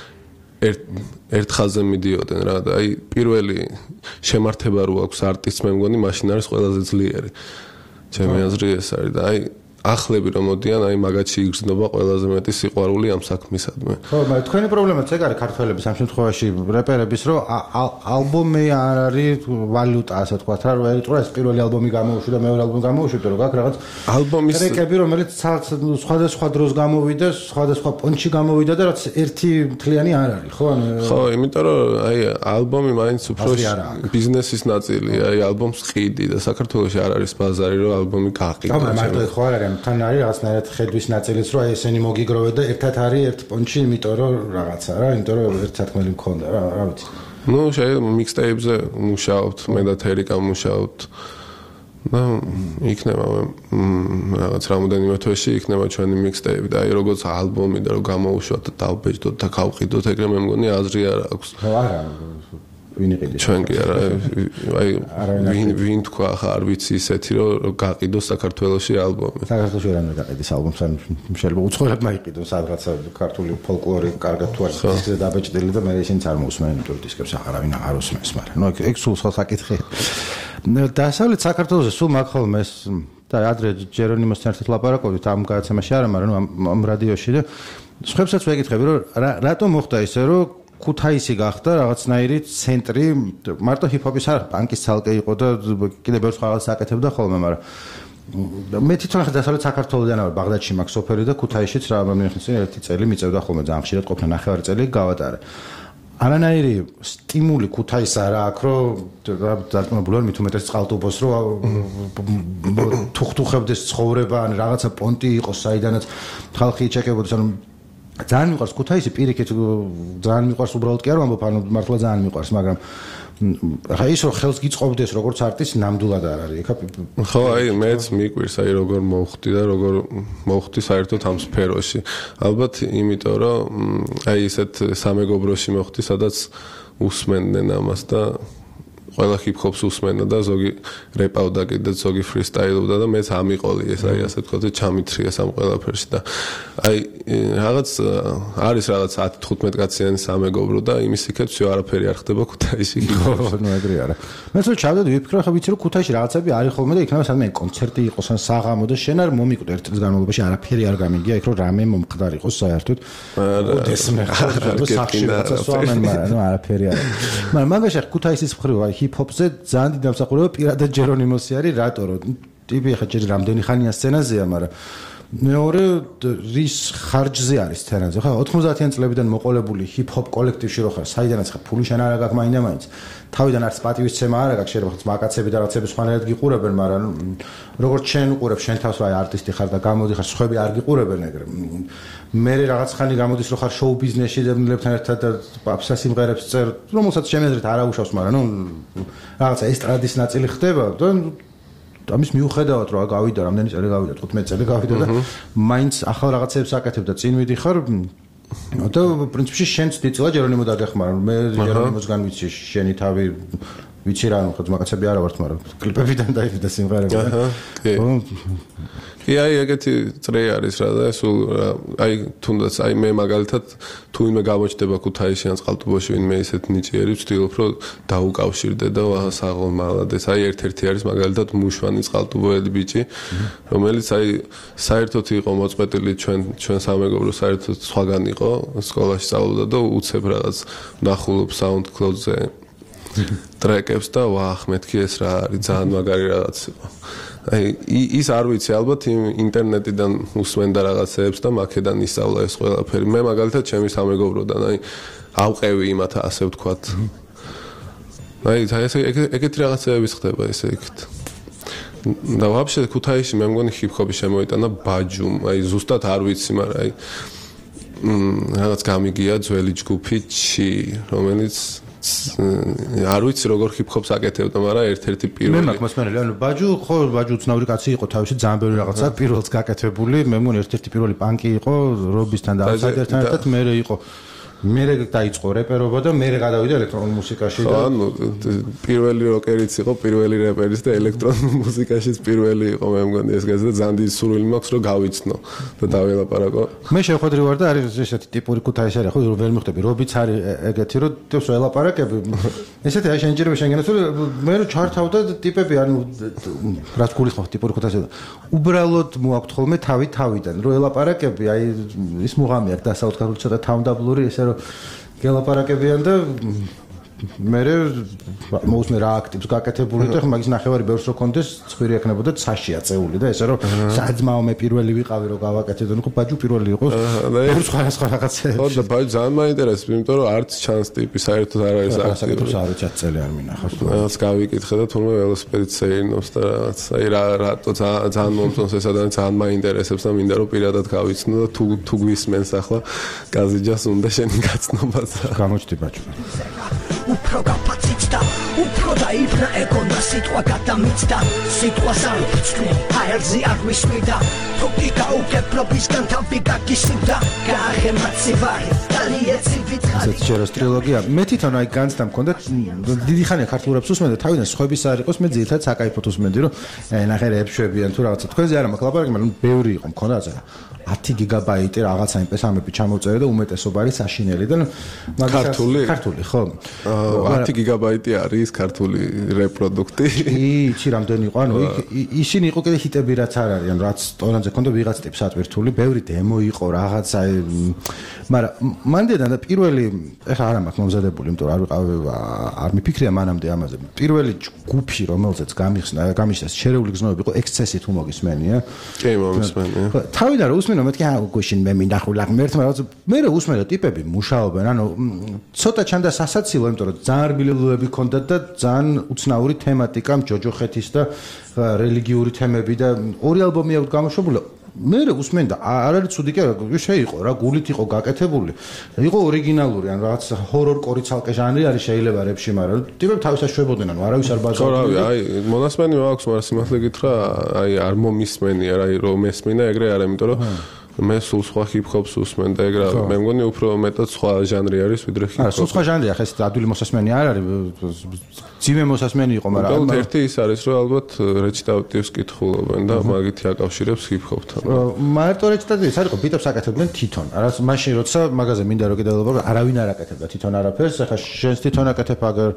F: ერთ ერთ ხაზზე მიდიოდნენ რა და აი პირველი შემართება რო აქვს არტისტს მე მგონი მაშინ არის ყველაზე ძლიერი. ჩემი აზრი ეს არის და აი ახლები რომ მოდიან აი მაგათში იგრძნობა ყველაზე მეტი სიყვარული ამ საქმისადმი.
E: ხო, მაგრამ თქვენი პრობლემაც ეგ არის ქართველების ამ შემთხვევაში რეპერების რომ ალბომი არ არის ვალუტა ასე თქვა რა რომ ერთხელ ეს პირველი ალბომი გამოუშვა და მეორე ალბომი გამოუშვა რომ გაკ რაღაც
F: ალბომის
E: ტრეკები რომელიც სხვადასხვა დროს გამოვიდა, სხვადასხვა პონჩი გამოვიდა და რაც ერთი მთლიანი არ არის, ხო?
F: ხო, იმიტომ რომ აი ალბომი მაინც უფრო ბიზნესის ნაწილია, აი ალბომს ყიდი და საქართველოში არ არის ბაზარი რომ ალბომი გაყიდო.
E: ხო, მაგრამ ხო არ არის თან არის რაღაცნაირად ხედვის ნაწილიც რომ აი ესენი მოგიგროვეთ და ერთად არის ერთ პონჩი, იმიტომ რომ რაღაცა რა, იმიტომ რომ ერთ სათქმელი მქონდა რა, რა ვიცი.
F: ნუ შეიძლება მიქსტეიპზე მუშაობთ, მე და თერიკა მუშაობთ. და იქნება რაღაც რამოდენიმე თვეში იქნება ჩვენი მიქსტეიპი და აი როგორც ალბომი და რომ გამოუშვათ და დავბეჭდოთ და გავყიდოთ, ეგრე მე მგონი აზრი არ აქვს.
E: ხო არა ვინ იყიდეს
F: ჩვენ კი არა აი ვინ ვინ თქვა ხა არ ვიცი ისეთი რომ გაყიდოს საქართველოში ალბომი.
E: საქართველოში არ უნდა გაყიდეს ალბომს, ან შეიძლება უცხოელებმა იყიდოს სადღაცა ქართული ფოლკლორი კარგად თუ არის ისე დაბეჭდილი და მე ისინიც არ მოусმენ, იმიტომ რომ დისკებს აღარავინ არ უსმენს, მაგრამ ნუ ეგ სულ სხვა საკითხია. დასავლეთ საქართველოში სულ მაგ ხოლმე ეს და ადრე ჯერონიმოსთან ერთად ლაპარაკობდით ამ გადაცემაში არა, მაგრამ ამ რადიოში და სხვებსაც ვეკითხები რომ რატომ მოხდა ისე რომ ქუთაისი გახდა რაღაცნაირი ცენტრი, მარტო ჰიპ-ჰოპის არა, პანკის ცალკე იყო და კიდევ ბევრ სხვა რაღაცას აკეთებდა ხოლმე, მაგრამ მე თვითონ ხა დასავლეთ საქართველოსიდან ვარ, ბაღდადში მაქვს სოფელი და ქუთაისშიც რა მომიხსენ წინ ერთი წელი მიწევდა ხოლმე, ძალიან ხშირად ყოფნა ნახევარი წელი გავატარე. არანაირი სტიმული ქუთაის არა აქვს, რომ დარწმუნებული ვარ, მით უმეტეს წყალტუბოს, რომ თუხთუხებდეს ცხოვრება, ან რაღაცა პონტი იყოს, საიდანაც ხალხი იჩეკებოდეს, ანუ ძალიან მიყვარს ქუთაისი, პირიქით ძალიან მიყვარს უბრალოდ კი არ ვამბობ, ანუ მართლა ძალიან მიყვარს, მაგრამ რა ის რომ ხელს გიწყობდეს როგორც არტისტი ნამდვილად არ არის. ეხა
F: ხო, აი მეც მიყვირს, აი როგორ მოვხდი და როგორ მოვხდი საერთოდ ამ სფეროში. ალბათ იმიტომ რომ აი ესეთ სამეგობროში მოვხდი, სადაც უსმენდნენ ამას და ყველა ჰიპ-ჰოპს უსმენდა და ზოგი რეპავდა კიდე, ზოგი ფრისტაილობდა და მეც ამიყოლი ეს აი ასე თქვა და ჩამithრიეს ამ ყველაფერში და აი რაღაც არის რაღაც ათი თხუთმეტი კაციანი სამეგობრო და იმის იქეთ всё არაფერი არ ხდება ქუთაისში.
E: ხო, ნუ ეგრე არა. მე თვითონ ჩავდოდი ვიფიქრე, ხა ვიცი რომ ქუთაისში რაღაცები არის ხოლმე და იქნება სადმე კონცერტი იყოს ან საღამო და შენ არ მომიკვდე ერთ წლის განმავლობაში არაფერი არ გამიგია, იქ რომ რამე მომხდარ იყოს საერთოდ. ოდეს მე ხარ სახში რაღაცა სვამენ, მაგრამ ნუ არაფერი არ არის. მაგრამ მაგაში ქუთაისის მხრივ აი ჰიპ-ჰოპზე ძალიან დიდი დამსახურება პირადად ჯერონიმოსი არის, რატო რომ ტიპი ხა ჯერ რამდენი ხანია სცენაზეა, მაგრამ მეორე რის ხარჯზე არის სცენაზე. ხა ოთხმოცდაათიან წლებიდან მოყოლებული ჰიპ-ჰოპ კოლექტივში რო ხარ, საიდანაც ხა ფული შენ არ აქვს მაინდა მაინც. თავიდან არც პატივისცემა არ აქვს, შეიძლება ხა მაკაცები და რაღაცები სხვანაირად გიყურებენ, მაგრამ როგორც შენ უყურებ შენ თავს რა არტისტი ხარ და გამოდი ხარ, სხვები არ გიყურებენ ეგრე. მე რაღაც ხანი გამოდის რო ხარ შოუ ბიზნესში და მლებთან ერთად პაპსა სიმღერებს წერ, რომელსაც ჩემი აზრით არ აუშავს, მაგრამ ნუ რაღაცა ესტრადის ნაწილი ხდება და ამის მიუხედავად რომ გავიდა, რამდენი წელი გავიდა, თხუთმეტი წელი გავიდა და მაინც ახალ რაღაცებს აკეთებ და წინ ვიდიხარ და პრინციპში შენც დიწევა ჯერონიმო დაგეხმარა, მე ჯერონიმოსგან ვიცი შენი თავი ვიცი რა, ხო მაგაცები არა ვართ, მაგრამ კლიპებიდან დაიფიდა სიმღერები. აჰა.
F: კი, აი ეგეთი წრე არის რა და სულ აი თუნდაც აი მე მაგალითად თუ ვინმე გამოჩნდება ქუთაისში ან წყალტუბოში ვინმე ისეთ ნიჭიერი ვცდილობ რომ დაუკავშირდე და საღოლმალადეს. აი ერთ-ერთი არის მაგალითად მუშვანი წყალტუბოელი ბიჭი, რომელიც აი საერთოდ იყო მოწყვეტილი ჩვენ ჩვენ სამეგობრო საერთოდ სხვაგან იყო, სკოლაში სწავლობდა და უცებ რაღაც ნახულობ SoundCloud-ზე ტრეკებს და ვახ მეთქი ეს რა არის ძალიან მაგარი რაღაც იყო. აი ის არ ვიცი ალბათ ინტერნეტიდან უსმენდა რაღაცეებს და მაქედან ისწავლა ეს ყველაფერი. მე მაგალითად ჩემი სამეგობროდან აი ავყევი იმათ ასე ვთქვათ. აი ესე ეგეთი რაღაცეების ხდება ესე იქით. და ვაფშე ქუთაისში მე მგონი ჰიპ-ჰოპი შემოიტანა ბაჯუმ. აი ზუსტად არ ვიცი, მაგრამ აი რაღაც გამიგია ძველი ჯგუფი ჩი, რომელიც არ ვიცი როგორ ჰიპ-ჰოპს აკეთებდა, მაგრამ ერთ-ერთი პირველი.
E: მე მაქვს მოსმენელი, ანუ ბაჯუ ხო, ბაჯუ უცნაური კაცი იყო, თავისი ძალიან ბევრი რაღაცა პირველს გაკეთებული, მე მგონი ერთ-ერთი პირველი პანკი იყო, რობისთან და აუტსაიდერთან ერთად, მერე იყო მერე დაიწყო რეპერობა და მერე გადავიდა ელექტრონულ მუსიკაში და
F: ანუ პირველი როკერიც იყო, პირველი რეპერიც და ელექტრონულ მუსიკაშიც პირველი იყო, მე მგონი ეს გაზა ძალიან დიდი სურვილი მაქვს რომ გავიცნო და დაველაპარაკო.
E: მე შევხვედრი ვარ და არის ესეთი ტიპური ქუთაისი არის, ხო ვერ მიხვდები, რობიც არის ეგეთი რომ თავს ველაპარაკები. ესეთი აი შენჯერება შენგენას რომ მე რომ ჩართავდა ტიპები ანუ რაც გულისხმობ ტიპური ქუთაისი და უბრალოდ მოაქვთ ხოლმე თავი თავიდან რომ ელაპარაკები, აი ის მუღამი აქვს დასაუთხებელი ცოტა თავდაბლური ესე გელაპარაკებიან და მე მოусმე რა აქტივს გაკეთებული და მაგის ნახევარი ბევრს რო კონდეს ცხვირი ექნებოდა ცაშია წეული და ესე რომ საძმაო მე პირველი ვიყავი რომ გავაკეთე და ნუ ბაჯუ პირველი იყო ბევრ სხვა სხვა რაღაცეებში.
F: ხო და ბაჯუ ძალიან მაინტერესებს, იმიტომ რომ არც ჩანს ტიპი საერთოდ არ არის
E: აქტიური. არ ვიცი წელი არ მინახავს.
F: რაღაც გავიკითხე და თურმე ველოსიპედით შეინობს და რაღაც აი რა რატო ძალიან მომწონს ეს ადამიანი, ძალიან მაინტერესებს და მინდა რომ პირადად გავიცნო და თუ თუ გვისმენს ახლა გაზიჯას უნდა შენი გაცნობაც.
E: გამოჩდი ბაჯუ.
H: უფრო გაფაციცდა, უფრო დაიბნა ეგონა სიტყვა გადამიცდა, სიტყვას არ ვწვდი, აერზე არ ვისმიდა, თუკი გაუგებრობისგან თავი გაგისვიდა, გააღემაცი ვარი, დალიეცი ვიწყარი.
E: ეს შეეროს ტრილოგია, მე თვითონ აი განცდა მქონდა, დიდი ხანია ქართულებს უსმენდა, თავიდან სხვების არ იყოს, მე ძირითადად საკაიფოთ უსმენდი, რომ ნახე რეპშვებიან თუ რაღაცა, თქვენზე არა მაქვს ლაპარაკი, მაგრამ ბევრი იყო მქონდა აზრა. ათი გიგაბაიტი რაღაცა იმ პესამები ჩამოწერე და უმეტესობა არის საშინელი და
F: ქართული
E: ქართული ხო
F: ათი გიგაბაიტი არის ქართული რეპროდუქტი
E: იცი რამდენი იყო ანუ ისინი იყო კიდე ჰიტები რაც არ არიან რაც ტონანზე ქონდა ვიღაც ტიპს ატვირთული ბევრი დემო იყო რაღაცა მაგრამ მანდიდან და პირველი ეხლა არ მაქვს მომზადებული იმიტომ რომ არ ვიყავ არ მიფიქრია მანამდე ამაზე პირველი ჯგუფი რომელზეც გამიხსნა გამიშეს შერეული გზნობები იყო ექსცესი თუ მოგისმენია
F: კი მომისმენია
E: თავიდან რომ უსმენო მეთქი აა გუშინ მე მინახულა ღმერთმა რაღაც მე რა უსმენო ტიპები მუშაობენ ანუ ცოტა ჩანდა სასაცილო იმიტომ რომ ძალიან რბილობები ჰქონდათ და ძალიან უცნაური თემატიკა ჯოჯოხეთის და რელიგიური თემები და ორი ალბომი აქვს გამოშვებული მე რა უსმენდა არ არის ცუდი კი შეიყო რა გულით იყო გაკეთებული იყო ორიგინალური ან რაღაც ჰორორ კორი ცალკე ჟანრი არის შეიძლება რეპში მაგრამ ტიპები თავისას შვებოდნენ ანუ არავის არ ბაზარობდნენ
F: ხო რავი აი მონასმენი მაქვს მაგრამ სიმართლე გითხრა აი არ მომისმენია რა რომ ესმინა ეგრე არა იმიტომ რომ მე სულ სხვა ჰიპ-ჰოპს უსმენ და ეგრე მე მგონი უფრო მეტად სხვა ჟანრი არის ვიდრე ჰიპ-ჰოპი.
E: არა, სულ სხვა ჟანრია, ხა ეს ადვილი მოსასმენი არ არის, ძიმე მოსასმენი იყო, მაგრამ
F: ალბათ ერთი ის არის, რომ ალბათ რეჩიტატივს კითხულობენ და მაგითი აკავშირებს ჰიპ-ჰოპთან.
E: მარტო რეჩიტატივი არ იყო, ბიტებს აკეთებდნენ თვითონ. არა, მაშინ როცა მაგაზე მინდა რომ კიდევ ელაპარაკო, არავინ არ აკეთებდა თვითონ არაფერს, ხა შენს თვითონ აკეთებ აგერ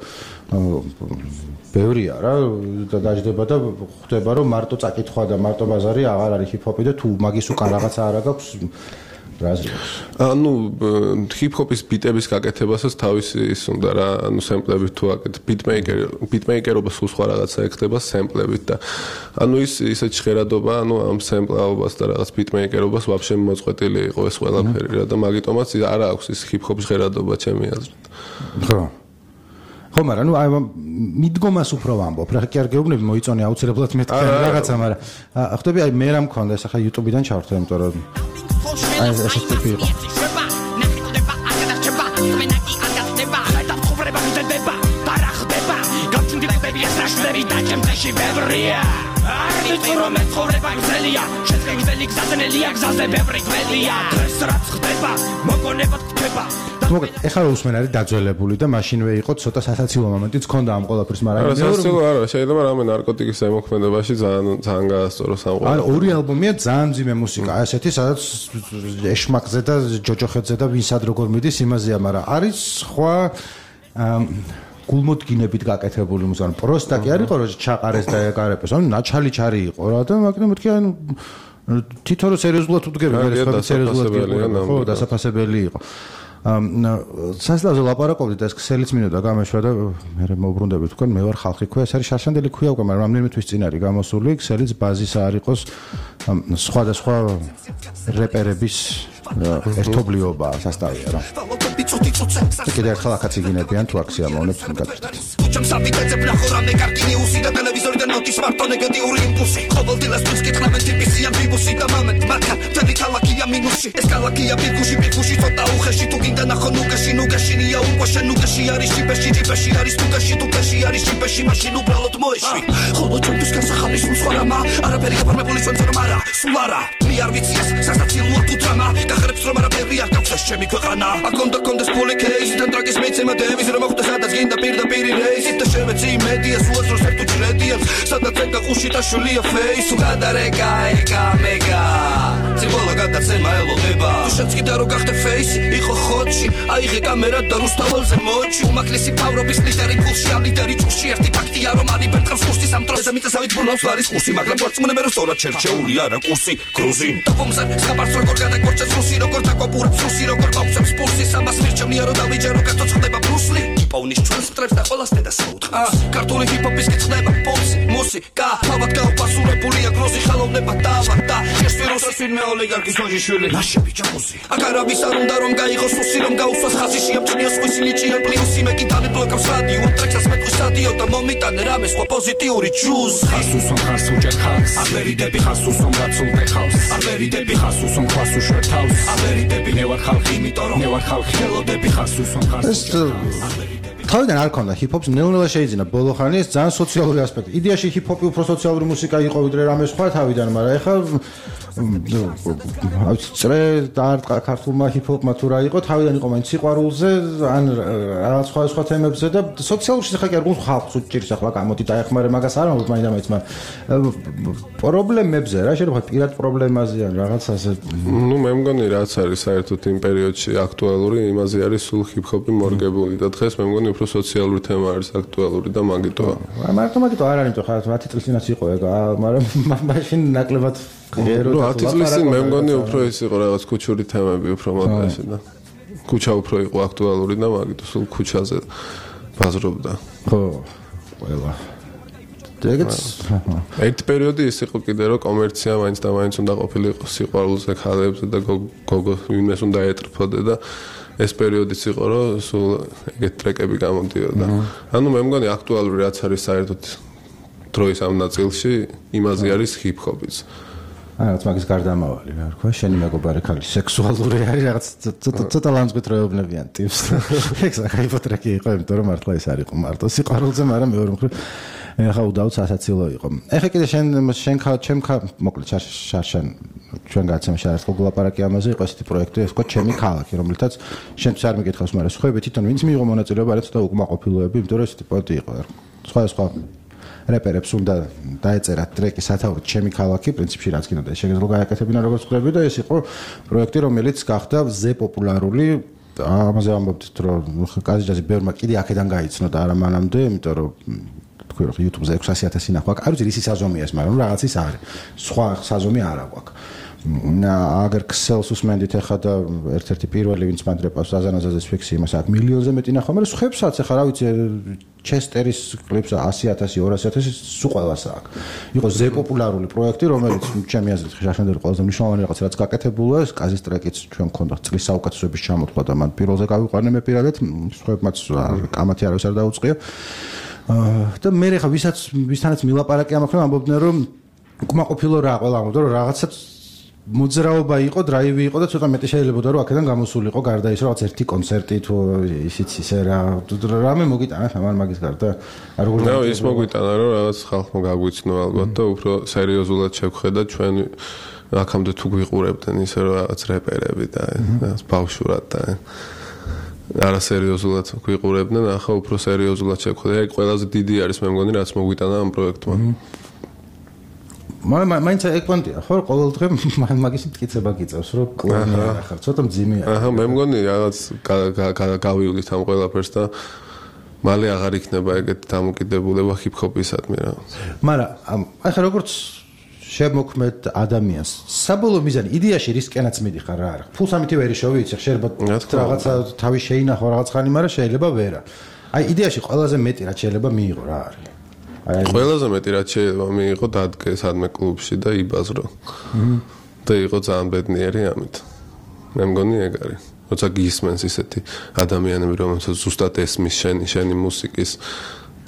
E: ბევრია რა და დაждდება და ხვდება რომ მარტო წაკითხვა და მარტო ბაზარი აღარ არის ჰიპ-ჰოპი და თუ მაგის უკან რაღაცა არ აქვს რაზეა
F: ანუ ჰიპ-ჰოპის ბიტების გაკეთებასაც თავისი ის უნდა რა ანუ სემპლებით თუ აკეთებ ბიტმეიკერი ბიტმეიკერობა სულ სხვა რაღაცა ეხება სემპლებით და ანუ ის ისეთ ჟღერადობა ანუ ამ სემპლაობას და რაღაც ბიტმეიკერობას ვაფშე მოწყვეტილი იყო ეს ყველაფერი რა და მაგიტომაც არ აქვს ის ჰიპ-ჰოპის ჟღერადობა ჩემი აზრით
E: ხო ხო მაგრამ ნუ აი მიდგომას უფრო ვამბობ რა კი არ გეუბნები მოიწონე აუცილებლად მეთქე რაღაცა მაგრამ ხვდები აი მე რა მქონდა ეს ახლა YouTube-დან ჩავხტე იმიტომ რომ აი ეს ტიპი იყო
H: არიწურო მე ცხოვრება გზელია შეცე გზელი გზაზნელია გზაზე ბევრი გველია დღეს რაც ხდება მოგონებად ხდება
E: მოგეთ ეხლა უსმენ არის დაძველებული და მაშინვე იყო ცოტა სასაცილო მომენტიც ქონდა ამ ყველაფერს მაგრამ
F: არა სასაცილო არა შეიძლება რამე ნარკოტიკის ზემოქმედებაში ძალიან ძალიან გაასწორო სამყარო
E: არა ორი ალბომია ძალიან ძიმე მუსიკა ასეთი სადაც ეშმაკზე და ჯოჯოხეთზე და ვინსად როგორ მიდის იმაზეა მაგრამ არის სხვა გულმოდგინებით გაკეთებული მუსიკა პროსტა კი არ იყო რომ ჩაყარეს და ეკარებს ანუ ნაჩალი ჩარი იყო რა და მაგრამ მეთქი ანუ თვითონ რომ სერიოზულად უდგები მე სხვა სერიოზულად იყო ხო დასაფასებელი იყო სასწავლო ლაპარაკობდი და ეს ქსელიც მინოდა გამეშვა და მე მოვბრუნდები თქვენ მე ვარ ხალხი ქვია ეს არის შარშანდელი ქვია უკვე მაგრამ რამდენიმე თვის წინ არის გამოსული ქსელიც ბაზისა არ იყოს სხვადასხვა რეპერების ერთობლიობა სასწავია რა კიდევ ერთხელ აქაც იგინებიან თუ აქ სიამოვნებს გაკეთეთ
H: ჩემს აბიტეძებ ნახო რამე კარგი ნიუსი და ტელევიზორიდან მოდის მარტო ნეგატიური იმპულსი ყოველდღიურად თვითს კითხავენ ტიპისი ან ბიბუსი და მამეთ მათგან მთელი ქალაქია მინუსში ეს ქალაქია ბირგუში ბირგუში ცოტა უხეში თუ გინდა ნახო ნუგეში ნუგეშინია უკვე შენ ნუგეში არის ჭიპეში ჭიპეში არის ნუგეში ნუგეში არის ჭიპეში მაშინ უბრალოდ მოეშვი ხოლო ჩვენთვის განსახალი სულ სხვა რამა არაფერი გაფორმებული ჩვენზე რომ არა სულ არა მე არ ვიცი ეს სასაცილოა თუ დრამა გახერებს რომ არაფერი არ გაქვს ეს ჩემი ქვეყანა აკონდა კონდეს ფული კეისიდან ტრაკის მეცემა დევის რომ მოხდეს სადაც გინდა პირდაპირი რეისი და შევეცი მედიას უაზროს ერთუ ჭრედიებს სადაც ეკა ყუში და შვილია ფეის უგადარეკა ეკა მეგა ციბოლა გადაცემა ელოდება თუ შენც კიდე რო გახდე ფეისი იყო ხოჩი აიღე კამერა და რუსთაველზე მოჩი უმაქლესი ფავრობის ლიდერი გულში ალიდერი ჭუში ერთი ფაქტია რომ არი ბერტყავს კურსი სამტროზე მიწასავით ბრუნავს არის კურსი მაგრამ გვარწმუნებენ რომ სწორად შერჩეული არა კურსი კრუზი და ბომზე საბარს როგორ გადაგორჩეს რუსი როგორ დაკოპურებს რუსი როგორ გაუწევს პულსი სამას მირჩევნია რომ დავიჯერო კაცო ხდება ბრუსლი პაუნის ჩვენს მტრებს და ყველას დედა საუთხას ქართული ჰიპ-ჰოპის გიწყდება პულსი მუსიკა თავად გაუპასურებულია გროზი ხელოვნება დავა და შეშვიროს ვინმე ოლიგარქის ოჯიშვილი ნაშები ჯაკუზი აქ არავის არ უნდა რომ გაიღოს უსი რომ გაუსვას ხაზი შეამჩნიოს ხვის ლიჭი ან პლუსი მე კიდანე ბლოკავს რადიო ტრექს მეტყვის რადიო და მომიტანე რამე სხვა პოზიტიური ჩუზ ხასუსო ხასუჯერ ხალხს აბერიდები ხასუსო გაცულ ფეხავს აბერიდები ხასუსო ხას უშვეთავს აბერიდები მე ვარ ხალხი იმიტომ რომ მე ვარ ხალხი ხელოდები ხასუსო ხას
E: თავიდან არ ქონდა ჰიპ-ჰოპს ნელ-ნელა შეიძინა ბოლო ხანი ეს ძალიან სოციალური ასპექტი. იდეაში ჰიპ-ჰოპი უფრო სოციალური მუსიკა იყო ვიდრე რამე სხვა თავიდან, მაგრამ ეხლა წრე და ქართულმა ჰიპ-ჰოპმა თუ რა იყო, თავიდან იყო მაინც სიყვარულზე, ან რაღაც სხვა სხვა თემებზე და სოციალურში ხა კი არ გუნდ ხალხს უჭირს ახლა გამოდი დაეხმარე მაგას არ ამბობ მაინდა მაინც, მაგრამ პრობლემებზე რა შეიძლება პირად პრობლემაზე ან რაღაცაზე.
F: ნუ მე მგონი რაც არის საერთოდ იმ პერიოდში აქტუალური, იმაზე არის სულ ჰიპ-ჰოპი მორგებული და დღეს მე მგონი უფრო სოციალური თემა არის აქტუალური და მაგიტოა.
E: მარტო მაგიტო არ არის, ხა ათი წლის წინაც იყო ეგ, მაგრამ მაშინ ნაკლებად ღერო
F: და ათი წლის წინ მე მგონი უფრო ის იყო რაღაც ქუჩური თემები უფრო მაგასი და ქუჩა უფრო იყო აქტუალური და მაგიტო სულ ქუჩაზე ბაზრობდა.
E: ხო, ყველა. ეგეც
F: ერთ პერიოდი ის იყო კიდე რომ კომერცია მაინც და მაინც უნდა ყოფილიყო სიყვარულზე ქალებზე და გოგო ვინმეს უნდა ეტრფოდე და ეს პერიოდიც იყო რომ სულ ეგეთ ტრეკები გამოდიოდა. ანუ მე მგონი აქტუალური რაც არის საერთოდ დროის ამ ნაწილში იმაზე არის ჰიპ-ჰოპიც.
E: რაღაც მაგის გარდამავალი რა თქვა შენი მეგობარი ხალი სექსუალური არის რაღაც ცოტა ცოტა ლამძღვით რეობნებიან ტიპს. ეგ საკაიფო ტრეკი იყო იმიტომ რომ მართლა ეს არ იყო მარტო სიყვარულზე, მაგრამ მეორე მხრივ ეხა უდავთ სასაცილო იყო. ეხა კიდე შენ შენ ჩემ მოკლედ შარშან ჩვენ გაცემაში არის გულაპარაკი ამაზე იყო ესეთი პროექტი ეს ყო ჩემი ქალაქი რომლითაც შენც არ მიგითხავს მაგრამ სხვები თვითონ ვინც მიიღო მონაწილეობა არის ცოტა უკმაყოფილოები იმიტომ რომ ესეთი პოეტი იყო სხვა სხვა რეპერებს უნდა დაეწერათ ტრეკი სათავე ჩემი ქალაქი პრინციპში რაც კიდე შეგეძლო გააკეთებინა როგორც ხვდები და ეს იყო პროექტი რომელიც გახდა ზე პოპულარული ამაზე ამბობთ რომ კაზიჯაზი ბევრმა კიდე აქედან გაიცნო და არა მანამდე იმიტომ რომ თქვი რომ YouTube-ზე ექვსასი ათასი ნახვა არ ვიცი ისი საზომია ეს მაგრამ რაღაც ის არის სხვა საზომი არ აქვს აგერ ქსელს უსმენდით ახლა და ერთ-ერთი პირველი ვინც მანდრეპავს აზანაზაზეს ფიქსი იმას აქვს მილიონზე მეტი ნახვა მაგრამ სხვებსაც ახლა რა ვიცი ჩესტერის კლიპს ასი ათასი ორასი ათასი სულ ყველას აქვს იყო ზე პოპულარული პროექტი რომელიც ჩემი აზრით შაშანდელი ყველაზე მნიშვნელოვანი რაღაც რაც გაკეთებულა ეს კაზის ტრეკიც ჩვენ გქონდა წლის საუკეთესოების ჩამოთვლა და მან პირველზე გავიყვანე მე პირადად სხვებმაც კამათი არავის არ დაუწყია და მე ხა ვისაც ვისთანაც მილაპარაკი ამაქვს ამბობდნენ რომ უკმაყოფილო რა ყველა ამბობდა რომ რაღაცა მოძრაობა იყო, დრაივი იყო და ცოტა მეტი შეიძლება რომ აქედან გამოსულიყო გარდა ის რაღაც ერთი კონცერტი თუ ისიც ისე რა რამე მოგიტანა თამარ მაგის გარდა არ როგორ
F: ნუ ის მოგვიტანა რომ რაღაც ხალხმა გაგვიცნო ალბათ და უფრო სერიოზულად შევხედა ჩვენ აქამდე თუ გვიყურებდნენ ისე რომ რაღაც რეპერები და რაღაც ბავშვურად და არა სერიოზულად გვიყურებდნენ ახლა უფრო სერიოზულად შევხედა ეგ ყველაზე დიდი არის მე მგონი რაც მოგვიტანა ამ პროექტმა
E: მაგრამ მაინც ეკონტია ხო ყოველდღე მაგის მტკიცება გიწევს რომ კლანი ახლა ცოტა მძიმეა
F: აჰა მე მგონი რაღაც გავივლით ამ ყველაფერს და მალე აღარ იქნება ეგეთი დამოკიდებულება ჰიპ-ჰოპისადმი რა
E: მაგრამ ახლა როგორც შემოქმედ ადამიანს საბოლოო მიზანი იდეაში რისკენაც მიდიხარ რა არა ფულს ამითი ვერი შოვი იცი შეიძლება რაღაცა თავი შეინახო რაღაც ხანი მაგრამ შეიძლება ვერა აი იდეაში ყველაზე მეტი რაც შეიძლება მიიღო რა არის
F: ყველაზე მეტი რაც შეიძლება მიიღო დადგე სადმე კლუბში და იბაზრო. და იყო ძალიან ბედნიერი ამით. მე მგონი ეგ არის. როცა გისმენს ისეთი ადამიანები, რომელსაც ზუსტად ესმის შენი შენი მუსიკის და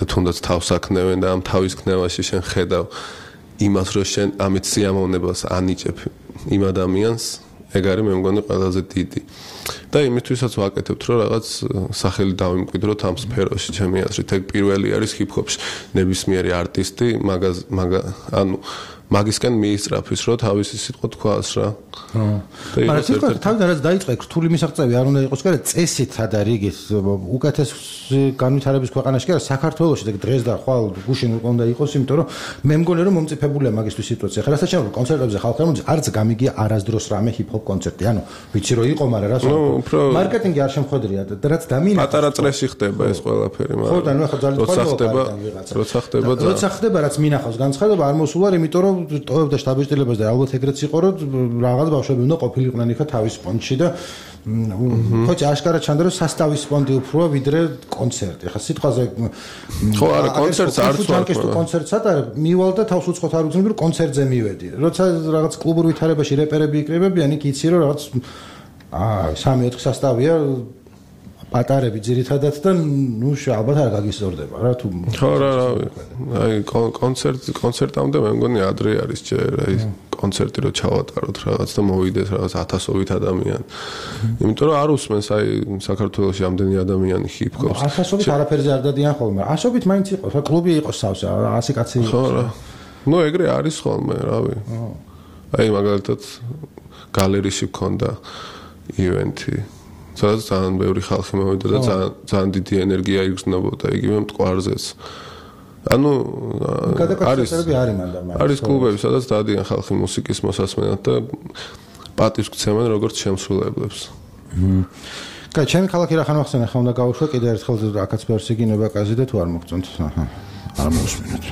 F: და თუნდაც თავს აქნევენ და ამ თავის ქნევაში შენ ხედავ იმას, რომ შენ ამით სიამოვნებას ანიჭებ იმ ადამიანს, ეგ არის მე მგონი ყველაზე დიდი. და იმისთვისაც ვაკეთებთ, რომ რაღაც სახელი დავიმკვიდროთ ამ სფეროში, ჩემი აზრით, ეგ პირველი არის ჰიპ-ჰოპში. ნებისმიერი არტისტი მაგას მაგა ანუ მაგისკენ მიისწრაფის, რომ თავისი სიტყვა თქვას რა.
E: მაგრამ სიტყვა თავიდან რაც დაიწყე, რთული მისაღწევი არ უნდა იყოს, მაგრამ წესით და რიგით უკეთეს განვითარების ქვეყანაში კი არა, საქართველოში და დღეს და ხვალ გუშინ უნდა იყოს, იმიტომ რომ მე მგონი რომ მომწიფებულია მაგისტვის სიტუაცია. ხა რასაც შეიძლება კონცერტებზე ხალხი არ მომწიფ, არც გამიგია არასდროს რამე ჰიპ-ჰოპ კონცერტი. ანუ ვიცი რომ იყო, მაგრამ რას მარკეტინგი არ შემხედრია და რაც დამინახა.
F: პატარა წრეში ხდება ეს ყველაფერი, მაგრამ
E: ხო და ნუ ხა ძალიან
F: როცა ხდება, როცა ხდება და
E: როცა ხდება რაც მინახავს განცხადება არ მოსულა, იმიტომ რომ ტოვებდა შტაბ-ჭრილებას და ალბათ ეგრეც იყო, რომ რაღაც ბავშვები უნდა ყოფილიყვნენ იქა თავის სპონდში და ხო აშკარად ჩანდა რომ სასტავის სპონდი უფროა ვიდრე კონცერტი. ხა სიტყვაზე
F: ხო არა კონცერტს არ ვწვავ.
E: კონცერტს ატარებ, მივალ და თავს უცხოთ არ უძნები რომ კონცერტზე მივედი. როცა რაღაც კლუბურ ვითარებაში რეპერები იკრიბებიან, იქ იცი რომ რაღაც აა სამი ოთხი სასტავია პატარები ძირითადად და ნუ ალბათ არ გაგიზორდება რა თუ
F: ხო რა რა აი კონცერტ კონცერტამდე მე მგონი ადრე არის ჯერ აი კონცერტი რო ჩავატაროთ რაღაც და მოვიდეს რაღაც ათასობით ადამიანი. იმიტომ რომ არ უსმენს აი საქართველოში ამდენი ადამიანი ჰიპ-ჰოპს.
E: ათასობით არაფერზე არ დადიან ხოლმე. ასობით მაინც იყო, რა კლუბი იყო სავსე, ასი კაცი იყო.
F: ხო რა. ნუ ეგრე არის ხოლმე, რავი. აი მაგალითად გალერეში მქონდა ივენთი. სადაც ძალიან ბევრი ხალხი მოვიდა და ძალიან ძალიან დიდი ენერგია იგრძნობოდა იგივე მტკვარზეც. ანუ არის არის კლუბები, სადაც დადიან ხალხი მუსიკის მოსასმენად და პატივს გცემენ როგორც შემსრულებლებს.
E: კაი, ჩემი ქალაქი რა ხან ახსენე, ხა უნდა გავუშვა კიდე ერთხელ აქაც ბევრს იგინება კაზი და თუ არ მოგწონთ. აჰა. არ მოსმინოთ.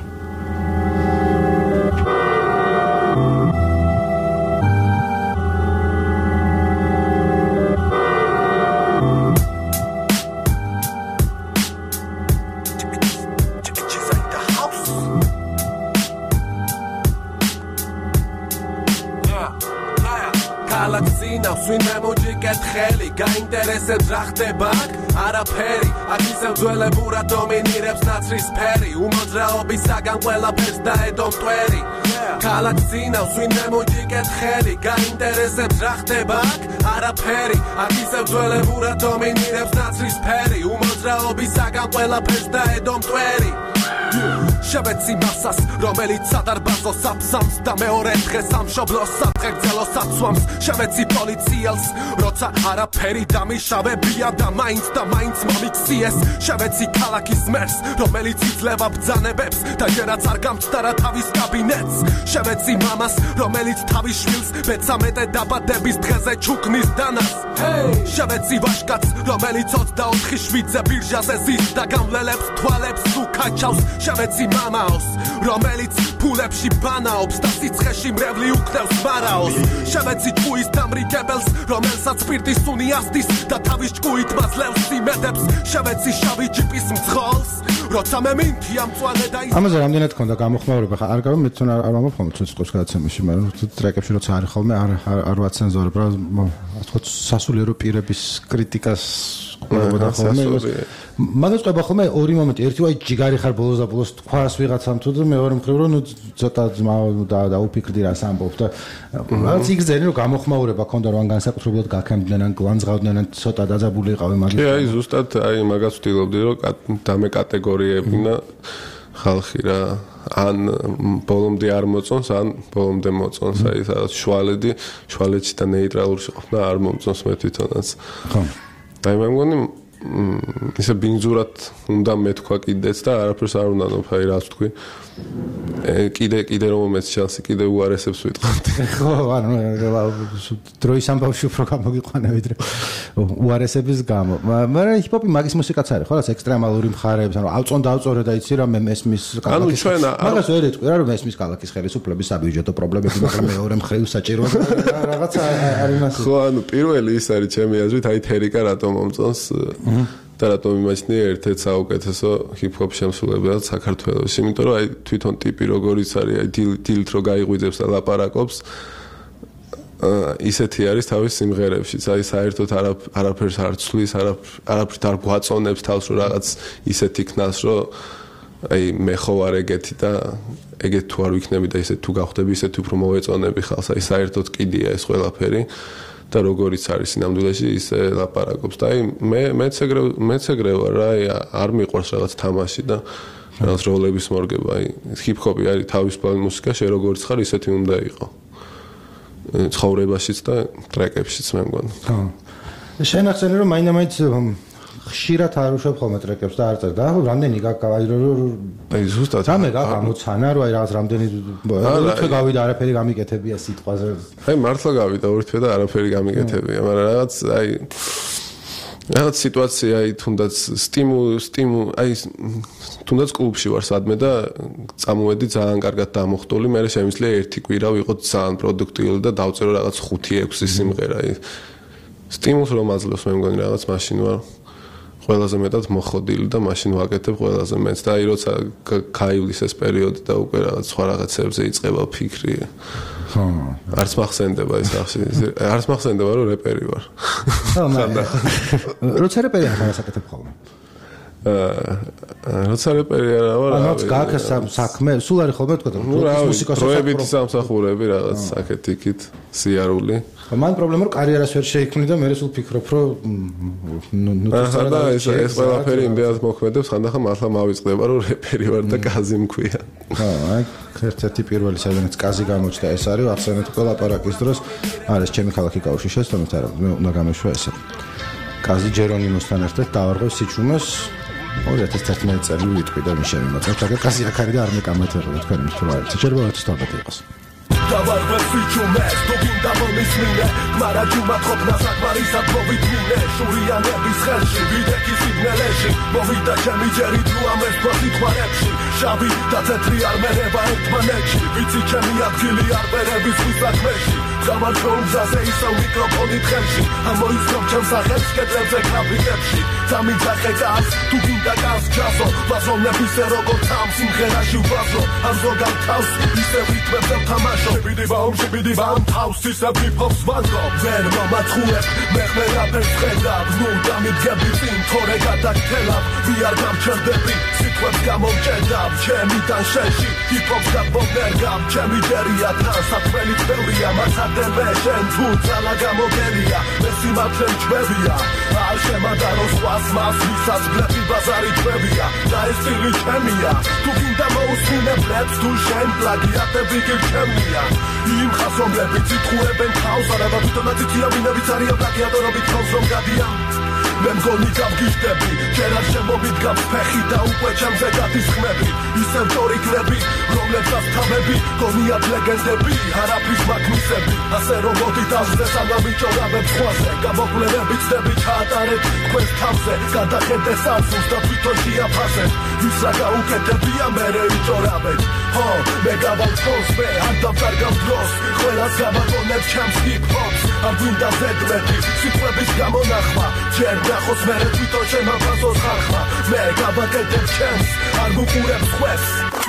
D: ვინმე მოჯიკეთ ხელი გაინტერესებს რა ხდება აქ არაფერი აქ ისევ ძველებურად დომინირებს ნაცრისფერი უმოძრაობისაგან ყველაფერს დაედო მტვერი ქალაქს ძინავს ვინმე მოჯიკეთ ხელი გაინტერესებს რა ხდება აქ არაფერი აქ ისევ ძველებურად დომინირებს ნაცრისფერი უმოძრაობისაგან ყველაფერს დაედო მტვერი შევეცი მასას, რომელიც სადარბაზოს აფსამს და მეორე დღეს სამშობლოს საფრთხეგრძელოს აცვამს შევეცი პოლიციელს, როცა არაფერი დამიშავებია და მაინც და მაინც მომიქციეს შევეცი ქალაქის მერს, რომელიც იძლევა ბრძანებებს და ჯერაც არ გამწდარა თავის კაბინეტს შევეცი მამას, რომელიც თავის შვილს მეცამეტე დაბადების დღეზე ჩუქნის დანას შევეცი ვაჟკაცს, რომელიც ოცდაოთხი შვიდზე ბირჟაზე ზის და გამლელებს თვალებს უკაჩავს შევეცი მამაოს, რომელიც ფულებში ბანაობს და სიცხეში მრევლი უქნევს მარაოს შევეცი ჭკუის დამრიგებელს, რომელსაც სპირტის უნი ასდის და თავის ჭკუით მაძლევს იმედებს შევეცი შავი ჯიპის მძღოლს როცა მე მინთი ამწვალე და ის
E: ამაზე რამდენად ქონდა გამოხმაურება ხა არ გავი მე თვითონ არ მომხმობ ცოცხლოს გადაცემაში მაგრამ ტრეკებში როცა არის ხოლმე არ არ ვაცენზორებ რა ასე ვთქვათ სასულიერო პირების კრიტიკას ყურებოდა ხოლმე მაგას ყובה ხოლმე ორი მომენტი ერთი ვაი ჯიგარი ხარ ბოლოს და ბოლოს თქვას ვიღაცამ თუ და მეორე მხრივ რომ ცოტა და დაუფიქრდი რას ამბობ და რაღაც იგრძელი რომ გამოხმაურება ქონდა რომ ან განსაკუთრებულად გაქემდნენ ან განზღავდნენ ან ცოტა დაძაბული იყავი მაგის
F: კი აი ზუსტად აი მაგას ვთილობდი რომ დამე კატეგორიებინა ხალხი რა ან ბოლომდე არ მოწონს ან ბოლომდე მოწონს აი სადაც შუალედი შუალედში და ნეიტრალურში ყოფნა არ მომწონს მე თვითონაც
E: ხო
F: და მე მგონი ისე ბინძურად უნდა მეთქვა კიდეც და არაფერს არ უნდა ნოფაი რას თქვი კიდე კიდე რომ მომეც შანსი კიდე უარესებს ვიტყვით
E: ხო ანუ დროის ამბავში უფრო გამოგიყვანა ვიდრე უარესების გამო მაგრამ ჰიპ-ჰოპი მაგის მუსიკაც არის ხო რა ექსტრემალური მხარეებს ანუ ავწონ დავწორე და იცი რა მე მესმის
F: კალაკის
E: მაგას ვერ ეტყვი რა რომ მესმის კალაკის ხელისუფლების საბიუჯეტო პრობლემები მაგრამ მეორე მხრივ საჭირო რაღაცა არ იმასე
F: ხო ანუ პირველი ის არის ჩემი აზრით აი თერიკა რატომ მომწონს და რატომ იმაჩნია ერთ-ერთ საუკეთესო ჰიპ-ჰოპ შემსრულებლად საქართველოში, იმიტომ რომ აი თვითონ ტიპი როგორიც არის, აი დილით რო გაიღვიძებს და ლაპარაკობს, ისეთი არის თავის სიმღერებშიც, აი საერთოდ არაფერს არ ცვლის, არაფერს არ გვაწონებს თავს რომ რაღაც ისეთი ქნას, რომ აი მე ხო არ ეგეთი და ეგეთ თუ არ ვიქნები და ისე თუ გავხდები ისე თუ უფრო მოვეწონები ხალხს აი საერთოდ კიდია ეს ყველაფერი და როგორიც არის სინამდვილეში ისე ლაპარაკობს და აი მე მეც ეგრე მეც ეგრე ვარ რა აი არ მიყვარს რაღაც თამაში და რაღაც როლების მორგება აი ჰიპ-ჰოპი არის თავისუფალი მუსიკა შე როგორც ხარ ისეთი უნდა იყო ცხოვრებაშიც და ტრეკებშიც მე მგონი
E: ხო შენ ახსენე რომ მაინდა-მაინც ხშირად არ უშვებ ხოლმე ტრეკებს და არ წერ და რამდენი გაგვაი რომ
F: აი ზუსტად
E: რამე გამოცანა რომ აი რაღაც რამდენი თვე გავიდა არაფერი გამიკეთებია სიტყვაზე
F: აი მართლა გავიდა ორი თვე და არაფერი გამიკეთებია მაგრამ რაღაც აი რაღაც სიტუაცია აი თუნდაც სტიმულ სტიმულ აი თუნდაც კლუბში ვარ სადმე და წამოვედი ძალიან კარგად დამოხტული მე შემიძლია ერთი კვირა ვიყოთ ძალიან პროდუქტიული და დავწერო რაღაც ხუთი ექვსი სიმღერა აი სტიმულს რომ აძლევს მე მგონი რაღაც მაშინ ვარ ყველაზე მეტად მოხოდილი და მაშინ ვაკეთებ ყველაზე მეც და აი როცა გაივლის ეს პერიოდი და უკვე რაღაც სხვა რაღაცებზე იწყება ფიქრი ხო არც მახსენდება ეს ახში არც მახსენდება რომ რეპერი ვარ
E: ხო როცა რეპერი ახლა საკეთებ ხოლმე
F: აა როცა რეპერი არა ვარ
E: ანუ გააკეთე საქმე სულ არის ხოლმე თქვა
F: მუსიკოსი პროექტი სამსახურები რაღაც საკეთ იქით სიარული
E: მან პრობლემა რომ კარიერას ვერ შეიქმნი და მე სულ ფიქრობ რომ
F: ნუ და ეს ეს ყველაფერი იმდენად მოქმედებს ხანდახან მართლა მავიწყდება რომ რეპერი ვარ და კაზი მქვია
E: ხო აი ერთ-ერთი პირველი სადაც კაზი გამოჩნდა ეს არის ახსენეთ ყველა პარაკის დროს არის ჩემი ქალაქი კავშირი შესწავლით არა მე უნდა გამეშვა ესე კაზი ჯერონიმოსთან ერთად დავარღვევ სიჩუმეს ორი ათას თერთმეტი წელი ვიტყვი და მის შემოწევ და კაზი აქ არის და არ მეკამათებია თქვენ მის თუ რა არის შეიძლება თვითონ იყოს
D: დავარღვევ სიჩუმეს თუ გინდა მომისმინე გმარა ჯუმა ყოფნა საკმარისად მოვიდგინე შურიანების ხელში ვიდექი სიგნალეში მოვიდა ჩემი ჯერი თუ ამეს ფოთითხვარებში შავი და თეთრი არ მერება ერთმანეთში ვიცი ჩემი ადგილი არ ვერების ვისაქმეში გამარჯვო გზაზე ისევ მიკროფონით ხელში ამოიცნობ ჩემს სახელს კედლებზე კაფიტებში დამიძახე კაც თუ გინდა კაც ჯაზო ბაზონების როგორც ამ სიმღერაში ვბაზო ამ ზოგან თავს ისევ იტყვებს თამაშო ბიდი ბაუმში ბიდი ბაუმ თავს ისევ ჰიპ-ჰოპს ვაზრობ ვერ მომათხულებ მე ხმე რაპერს ხედავ ნუ დამიდგები წინ თორე გადაგთელავ ვიარ გამჩერდები სიტყვებს გამომჭედავ ჩემიდან შეში ჰიპ-ჰოპს გადმოგნერგავ ჩემი ჯერია თან საქმელი წევრია მასადევე შენ თუ ძალა გამოგელია მე სიმართლე მჭმევია არ შემადარო სხვას მას ვისაც გლები ბაზარი ჩვევია და ეს სტილი ჩემია თუ გინდა მოусმინე ბრებს თუ შენ პლაგიატები გირჩევნია იმ ხასომლები ციტყუებენ თავს არა და თვითონაც იციან ვინებიც არიან პლაგიატორობით თავს რომ გადიან მე მგონი გავგიჟდები ჯერ არ შემოვიდგა ფეხი და უკვე ჩემზე გადისხმები ისევ ტორიკლები რომლებსაც თავები გონიათ ლეგენდები არაფრის მაგნისები ასე რომ მოდი დავზე სამავიჭორავებს ხვაზე გამოკვლევები ცდები ჩაატარეთ თქვენს თავზე გადახედე სამსულს და თვითონ შეაფასეთ ვის რა გაუკეთებია მერე იჭორავეთ ხო მე გავალ ფონს მე არ დავკარგავ დროს ყველას გავაგონებ ჩემს ჰიპ-ჰოპს არ გვინდა ზედმეტი სიტყვების გამონახვა ჯერ ნახოს მერე თვითონ შემაფასოს ხალხმა მე გავაკეთებ ჩემს არ გუყურებს ხვებს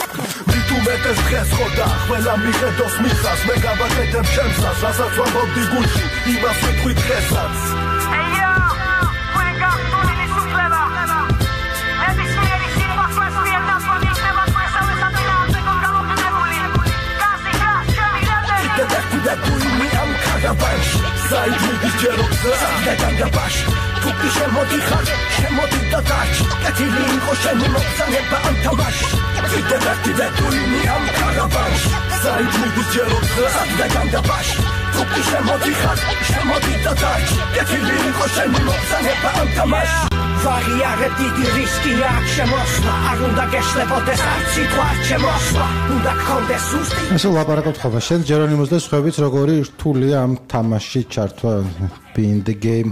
D: თუ მეტეს დღეს ხოდა ყველა მიხედოს მისას მე გავაკეთებ ჩემსას რასაც ვამბობდი გულში იმას ვიტყვი დღესაც ეიო ვენ გახსოვილი სუფლება ნებისმიერი სიტყვას ვერ დაფონილდება ყველასავე სატილავზე გამოგებული გასი გას ჩემი რადე და თუ იმი ამ ქადაბაში საიჯმიდის ჯეროხსა და განგაბაში თუკი შემოდიხარ შემოდი და დაჩი კეთილი იყო შენი მოგზაურობა ამ თამაში კიდე და თუ იმი ამ ქადაბაში საიჯმიდის ჯეროხსა და განგაბაში თუკი შემოდიხარ შემოდი და დაჩი კეთილი იყო შენი მოგზაურობა ამ თამაში ვაღიარებ დიდი რისკია აქ შემოსვლა არ უნდა გეშლებოდეს არც სიტყვა შემოსვლა უნდა გქონდეს სუსტი
E: ასე ლაპარაკობთ ხოლმე შენ ჯერონიმოს და სხვაებიც როგორი რთულია ამ თამაში ჩართვა be in the game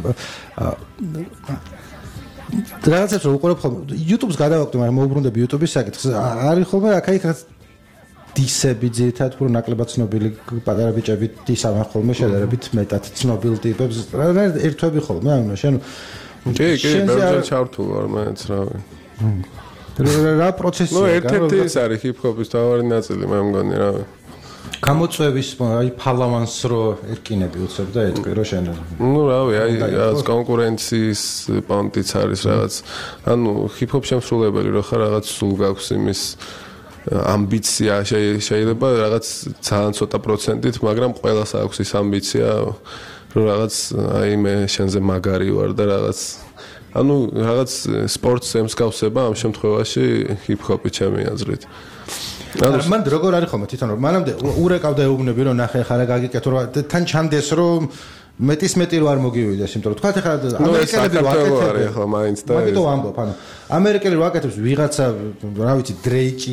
E: რაღაცებს რო უყურებ ხოლმე YouTube-ს გადავაკვდი მაგრამ მოუბრუნდები YouTube-ის საკითხს არის ხოლმე აქ-იქ დისები ძირითადად უფრო ნაკლებად ცნობილი პატარა ბიჭები დისავენ ხოლმე შედარებით მეტად ცნობილ ტიპებს ერთვები ხოლმე ანუ შენ
F: კი, კი, ბევრჯერ ჩავთულ ვარ მეც რავი.
E: რა პროცესია?
F: ნუ ერთ-ერთი ის არის ჰიპ-ჰოპის თავარი ნაწილი, მე მგონი რავი.
E: გამოწვევის აი ფალავანს რო ერკინები უცებ და ეთქვი რო შენ
F: ну რავი აი რაღაც კონკურენციის პონტიც არის რაღაც ანუ ჰიპ-ჰოპ შემსრულებელი რო ხარ რაღაც სულ გაქვს იმის ამბიცია შეიძლება რაღაც ძალიან ცოტა პროცენტით მაგრამ ყველას აქვს ის ამბიცია რომ რაღაც აი მე შენზე მაგარი ვარ და რაღაც ანუ რაღაც სპორტს ემსგავსება ამ შემთხვევაში ჰიპ-ჰოპი ჩემი აზრით
E: მან როგორ არის ხოლმე თვითონ რომ მანამდე ურეკავდა ეუბნები რომ ნახე ხარა გაგიკეთო რომ თან ჩანდეს რომ მეტის მეტი რო არ მოგივიდეს იმიტომ რომ თქვა ხა ამერიკელები ვაკეთებენ
F: ახლა მაინც და
E: მაგიტო ამბობ ანუ ამერიკელი ვაკეთებს ვიღაცა რა ვიცი დრეიკი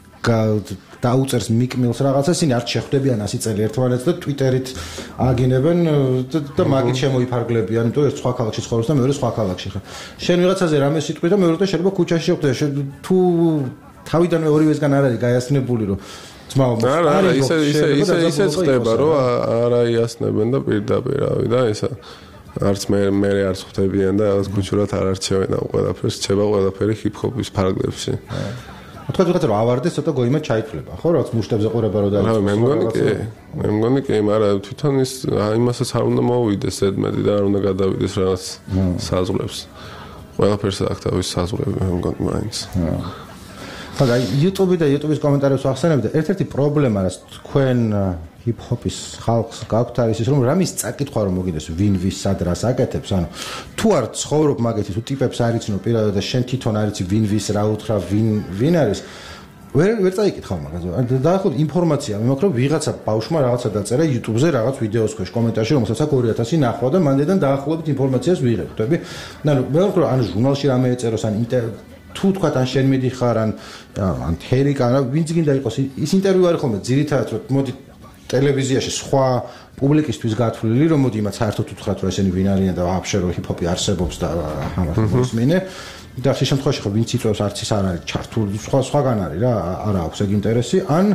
E: დაუწერს მიკ მილს რაღაცა ისინი არ შეხვდებიან ასი წელი ერთმანეთს და ტვიტერით აგინებენ და მაგით შემოიფარგლებიან იმიტომ ერთ სხვა ქალაქში ცხოვრობს და მეორე სხვა ქალაქში ხა შენ ვიღაცაზე რამე სიტყვი და მეორე და შეიძლება ქუჩაში შეხვდე თუ თავიდანვე ორივესგან არ არის გაიასნებული რომ ძმაო
F: არა ისე ისე ისე ისე ხდება რომ არა იასნებენ და პირდაპირ რავი და ესა არც მე მე არც ხვდებიან და რაღაც ქუჩურად არ არჩევენ ამ ყველაფერს რჩება ყველაფერი ჰიპ-ჰოპის ფარგლებში
E: თქვა თქვა რომ ავარდეს ცოტა გოიმა ჩაითვლება ხო რაღაც მუშტებზე ყურება რომ და
F: მე მგონი კი მე მგონი კი მაგრამ თვითონ ის იმასაც არ უნდა მოვიდეს ზედმეტი და არ უნდა გადავიდეს რაღაც საზღვრებს ყველაფერს აქვს თავის საზღვრები მე მგონი მაინც
E: ხოდა YouTube და YouTube-ის კომენტარებს ვახსენებ და ერთ-ერთი პრობლემა რაც თქვენ ჰიპ-ჰოპის ხალხს გაქვთ არის ის რომ რამის წაკითხვა რომ მოგიდეს ვინ ვის სად რას აკეთებს ანუ თუ არ ცხოვრობ მაგეთი თუ ტიპებს არ იცნო პირადად და შენ თვითონ არ იცი ვინ ვის რა უთხრა ვინ ვინ არის ვერ ვერ წაიკითხავ მაგაზე დაახლოებით ინფორმაცია მე მაქვს რომ ვიღაცა ბავშვმა რაღაცა დაწერა YouTube-ზე რაღაც ვიდეოს ქვეშ კომენტარში რომელსაც აქვს ორი ათასი ნახვა და მანდედან დაახლოებით ინფორმაციას ვიღებ ხდები ანუ მე ვთქვი რომ ან ჟურნალში რამე ეწეროს ან თუ თქვა თან შენ მიდიხარ ან ან თერიკა რა ვინც გინდა იყოს ის ინტერვიუ არის ხოლმე ძირითადად რომ მოდი ტელევიზიაში სხვა პუბლიკისთვის გათვლილი რომ მოდი იმათ საერთოდ უთხრათ რომ ესენი ვინ არიან და ვაფშე რომ ჰიპ-ჰოპი არსებობს და ამას მოსმინე და ხშირ შემთხვევაში ხო ვინც იწვევს არც ის არ არის ჩართული სხვა სხვაგან არის რა არა აქვს ეგ ინტერესი ან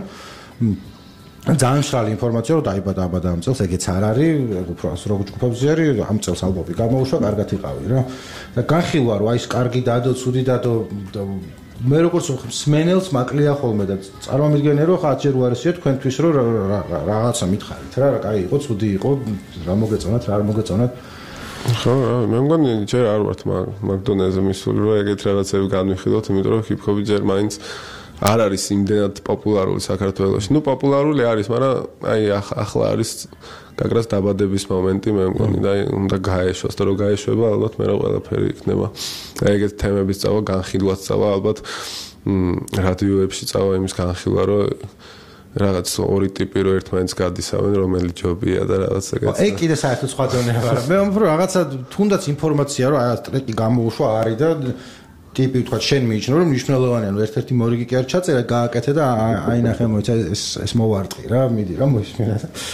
E: ძალიან მშრალი ინფორმაცია რომ დაიბადა აბადა ამ წელს ეგეც არ არის უფრო როგორ ჯგუფებზე არის ამ წელს ალბომი გამოუშვა კარგად იყავი რა და განხილვა რომ აი ეს კარგი დადო ცუდი დადო მე როგორც მსმენელს მაკლია ხოლმე და წარმომიდგენე რომ ხაჯერ უარესია თქვენთვის რომ რაღაცა მითხარით რა რა კაი იყო ცუდი იყო რა მოგეწონათ რა არ მოგეწონათ
F: ხო მე მგონი ჯერ არ ვართ მაგდონეზე მისული რომ ეგეთ რაღაცები განვიხილოთ იმიტომ რომ ჰიპ-ჰოპი ჯერ მაინც არ არის იმდენად პოპულარული საქართველოში. ნუ პოპულარული არის, მაგრამ აი ახლა არის გაგრას დაბადების მომენტი, მე მგონი და უნდა გაეშვას და რო გაეშვება, ალბათ მე რა ყველაფერი იქნება. აი ეგეთ თემების წავა, განხილვაც წავა, ალბათ რადიოებში წავა იმის განხილვა, რომ რაღაც ორი ტიპი რო ერთმანეთს გადისავენ, რომელი ჯობია და რაღაც ეგეთ.
E: აი კიდე საერთოდ სხვა დონეა, მაგრამ მე ვამბობ რომ რაღაცა თუნდაც ინფორმაცია რომ აი ტრეკი გამოუშვა არის და ტიპი თქვა შენ მიიჩნევ რომ მნიშვნელოვანია ნუ ერთ-ერთი მორიგი კი არ ჩაწერა გააკეთე და აი ნახე მოიცა ეს ეს მოვარტყი რა მიდი რა მოისმინა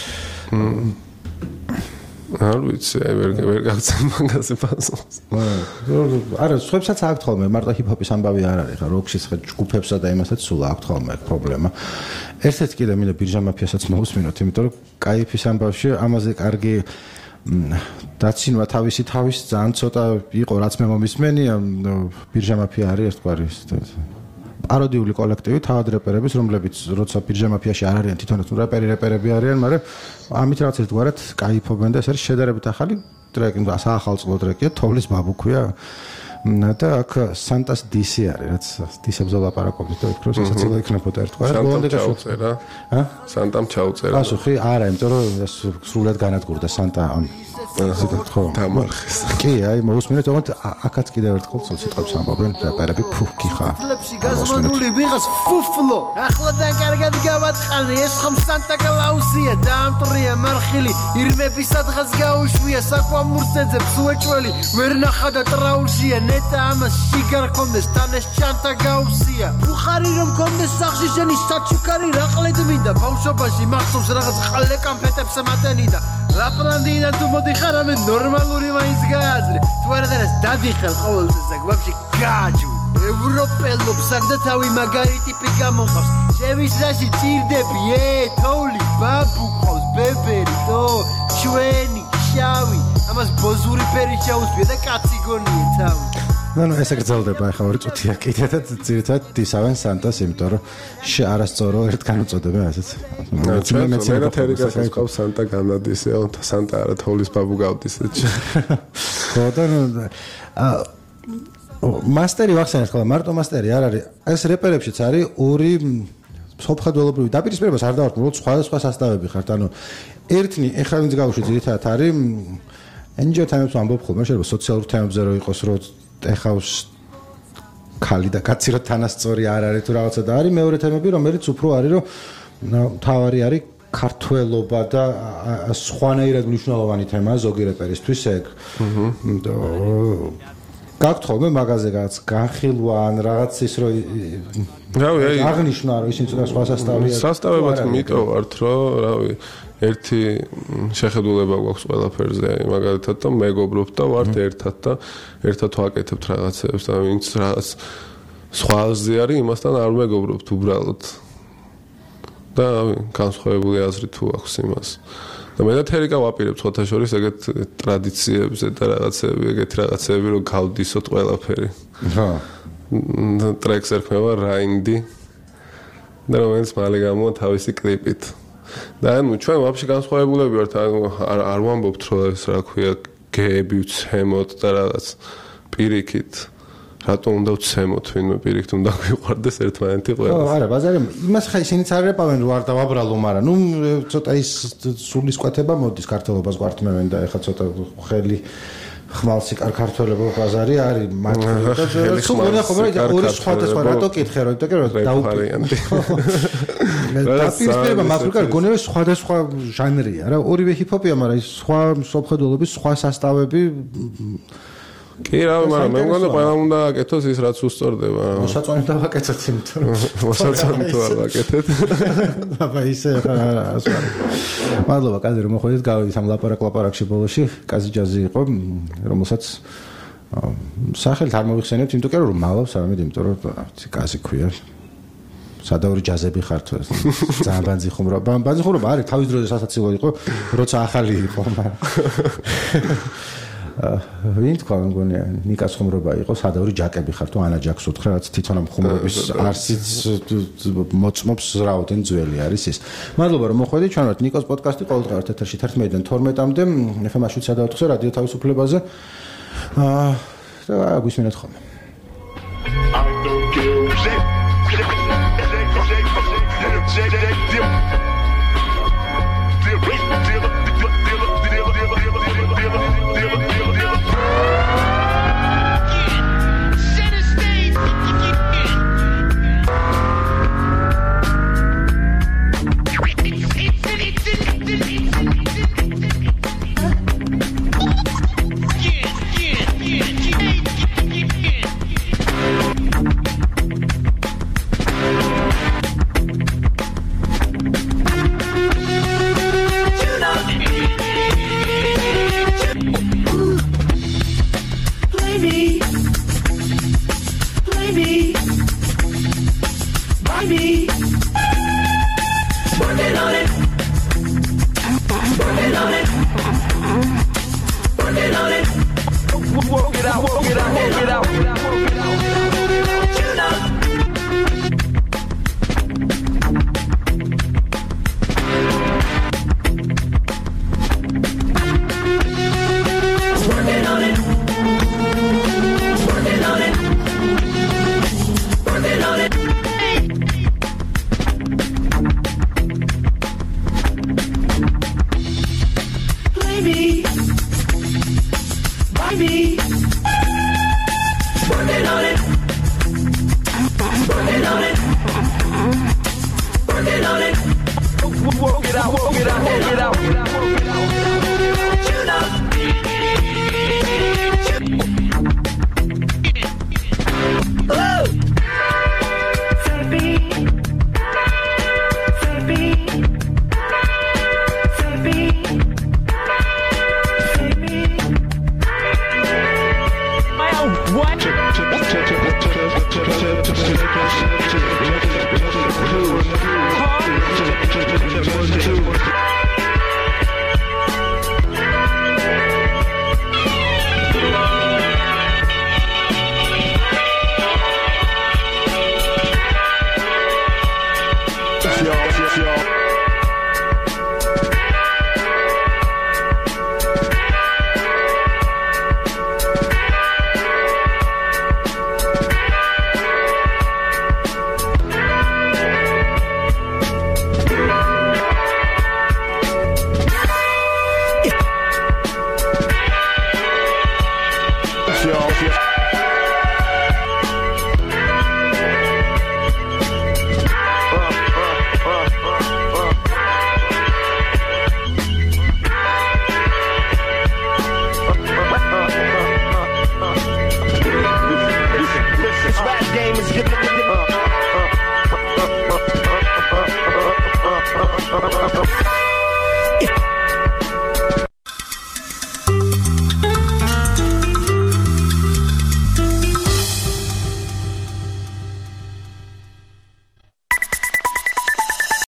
E: არ ვიცი აი ვერ ვერ გავცემ მაგაზე პასუხს არა სხვებსაც აქვს ხოლმე მარტო ჰიპ-ჰოპის ამბავი არ არის ხა როქშიც ხა ჯგუფებსა და იმასაც სულ აქვს ხოლმე პრობლემა ერთ-ერთი კიდე მინდა ბირჟა მაფიასაც მოусმინოთ იმიტომ რომ კაიფის ამბავში ამაზე კარგი დაცინვა თავისი თავის ძალიან ცოტა იყო რაც მე მომისმენია ბირჟა მაფია არის ერთგვარი პაროდიული კოლექტივი თავად რეპერების რომლებიც როცა ბირჟა მაფიაში არ არიან თვითონაც რეპერი რეპერები არიან მაგრამ ამით რაღაც ერთგვარად кайფობენ და ეს არის შედარებით ახალი ტრეკი საახალწლო ტრეკია თოვლის ბაბუქვია და აქ სანტას დისი არის რაც დისებზე ლაპარაკობთ და იქ როცა ცელა იქნებოდა ერთგვარად
F: ბოლომდე გაუწერა ა სანტამ ჩაუწერა
E: პასუხი არა იმიტომ რომ ეს სრულად განადგურდა სანტა ამ ზედათ ხო
F: დამარხეს
E: კი აი მოусმინეთ თუმცა აქაც კიდევ ერთხელ სიტყვებს ამბობენ რეპერები ფუქი ხა
J: ლებში გაზღუდული ვიღას ფუფლო ახლადან კარგად გავაწყალე ეს ხომ სანტა კლაუსია დაამტრია მარხილი ირმების სადღაც გაუშვია საკვამურსეძებს უეჭველი ვერ ნახა და ტრაულშია ნეტა ამას შიგარ ხომდეს თან ეს ჩანტა გაუსია ბუხარი რომ ხომდეს სახში შენი საჩუქარი რაყლედ მინდა ბავშვობაში მახსოვს რაღაც ყალე კამფეტებს მატენი და ლაპრანდინა თუ მოდიხარ ამე ნორმალური მაინც გააზრე თუ არა და დადიხარ ყოველთვის აქ ვაფშე გაჯუ ევროპელობს აქ და თავი მაგარი ტიპი გამოყავს შევის რაში ჭირდები ე თოვლი ბაბუ ყავს ბებერი თო ჩვენი შავი ამას ბოზური ფერი შეუსვია და კაცი გონია თავი
E: ნუ ნუ ესე გრძელდება ახლა ორი წუთია კიდე და ძირითადად დისავენ სანტას, იმიტომ რომ შეარასწორო ერთგან უწოდებენ ასეც.
F: მე და თერიკას ყავს სანტა განადისეო, სანტა არა თოვლის ბაბუ გავდის ეჩ.
E: ხო და ნუ მასტერი ვახსენეთ ხოლმე, მარტო მასტერი არ არის. ეს რეპერებშიც არის ორი სოფხედველობრივი დაპირისპირებას არ დავართ, უბრალოდ სხვადასხვა სასტავები ხართ. ანუ ერთნი ეხლა ვინც გავუშვი ძირითადად არის ენჯიო თემებს ვამბობ ხოლმე, შეიძლება სოციალურ თემებზე რო იყოს, რომ ეხავს ქალი და კაცი რო თანასწორი არ არის თუ რაღაცა და არის მეორე თემები, რომელიც უფრო არის, რომ თავარი არის ქართველობა და სხვანაირად მნიშვნელოვანი თემაა ზოგი რეპერისთვის ეგ. გაქვთ ხოლმე მაღაზე რაღაც განხილვა ან რაღაც ის რო
F: რავი,
E: აღნიშნა რომ ისინი ცოტა სხვა სასტავია.
F: სასტავებად მიტოვართ, რომ რავი, ერთი შეხედულება გვაქვს ყველაფერზე, მაგალითად და მეგობრობთ და ვართ ერთად და ერთად ვაკეთებთ რაღაცებს და ვინც რაღაც სხვაზე არის, იმასთან არ მეგობრობთ უბრალოდ. და განსხვავებული აზრი თუ აქვს იმას. და მე და თერიკა ვაპირებთ ხოთა შორის ეგეთ ტრადიციებზე და რაღაცები, ეგეთი რაღაცები რომ გავდისოთ ყველაფერი.
E: ხო.
F: ტრეკს ერქმევა რაინდი და რომელიც მალე გამოვა თავისი კლიპით. და ანუ ჩვენ ვაფშე განსხვავებულები ვართ, ანუ არ არ ვამბობთ რომ ეს რა ქვია გეები ვცემოთ და რაღაც პირიქით. რატომ უნდა ვცემოთ ვინმე პირიქით უნდა გვიყვარდეს ერთმანეთი ყველა.
E: ხო, არა, ბაზარი იმას ხა ისინიც არ რეპავენ რომ არ დავაბრალო, მაგრამ ნუ ცოტა ის სულისკვეთება მოდის ქართლობას გვართმევენ და ეხლა ცოტა ხელი ხმალსი კარ ქართველებო ბაზარი არის მართლა და სულ მოდა ხომ რა ორი სხვადასხვა რატო კითხე რომ იმიტომ რომ დაუპირიანდი. დაპირისპირება მაგრამ გონიერი სხვადასხვა ჟანრია რა, ორივე ჰიპ-ჰოპია, მაგრამ ის სხვა სოფხედულობის სხვა სასტავები
F: კი რა, მაგრამ მე მგონი ყველა უნდა აკეთოს ის რაც უსწორდება.
E: მოსაწონი დავაკეთოთ იმიტომ რომ
F: მოსაწონი თუ არ ვაკეთეთ.
E: აბა ისე რა ასვა. მადლობა კაზი რომ მოხვედით, გავიდით ამ ლაპარაკ ლაპარაკში ბოლოში. კაზი ჯაზი იყო, რომელსაც სახელით არ მოვიხსენებთ, იმიტომ რომ მალავს ამით, იმიტომ რომ კაზი ქვია. სადაური ჯაზები ხართ ეს. ძალიან ბანძი ხუმრობა. ბანძი ხუმრობა არის, თავის დროზე სასაცილო იყო, როცა ახალი იყო, მაგრამ ვინ თქვა მგონია ნიკას ხუმრობა იყო, სადავრი ჯაკები ხარ თუ ანა ჯაკს უთხრა, რაც თვითონ ამ ხუმრობის არსიც მოწმობს რაოდენ ძველი არის ის. მადლობა რომ მოხვედით, ჩვენ ვართ ნიკოს პოდკასტი ყოველდღიურად ეთერში თერთმეტიდან თორმეტამდე ეფ ემ შვიდ სადაოთხზე რადიო თავისუფლებაზე. აა და გვისმენთ ხოლმე.
K: What? Yo, yo, yo.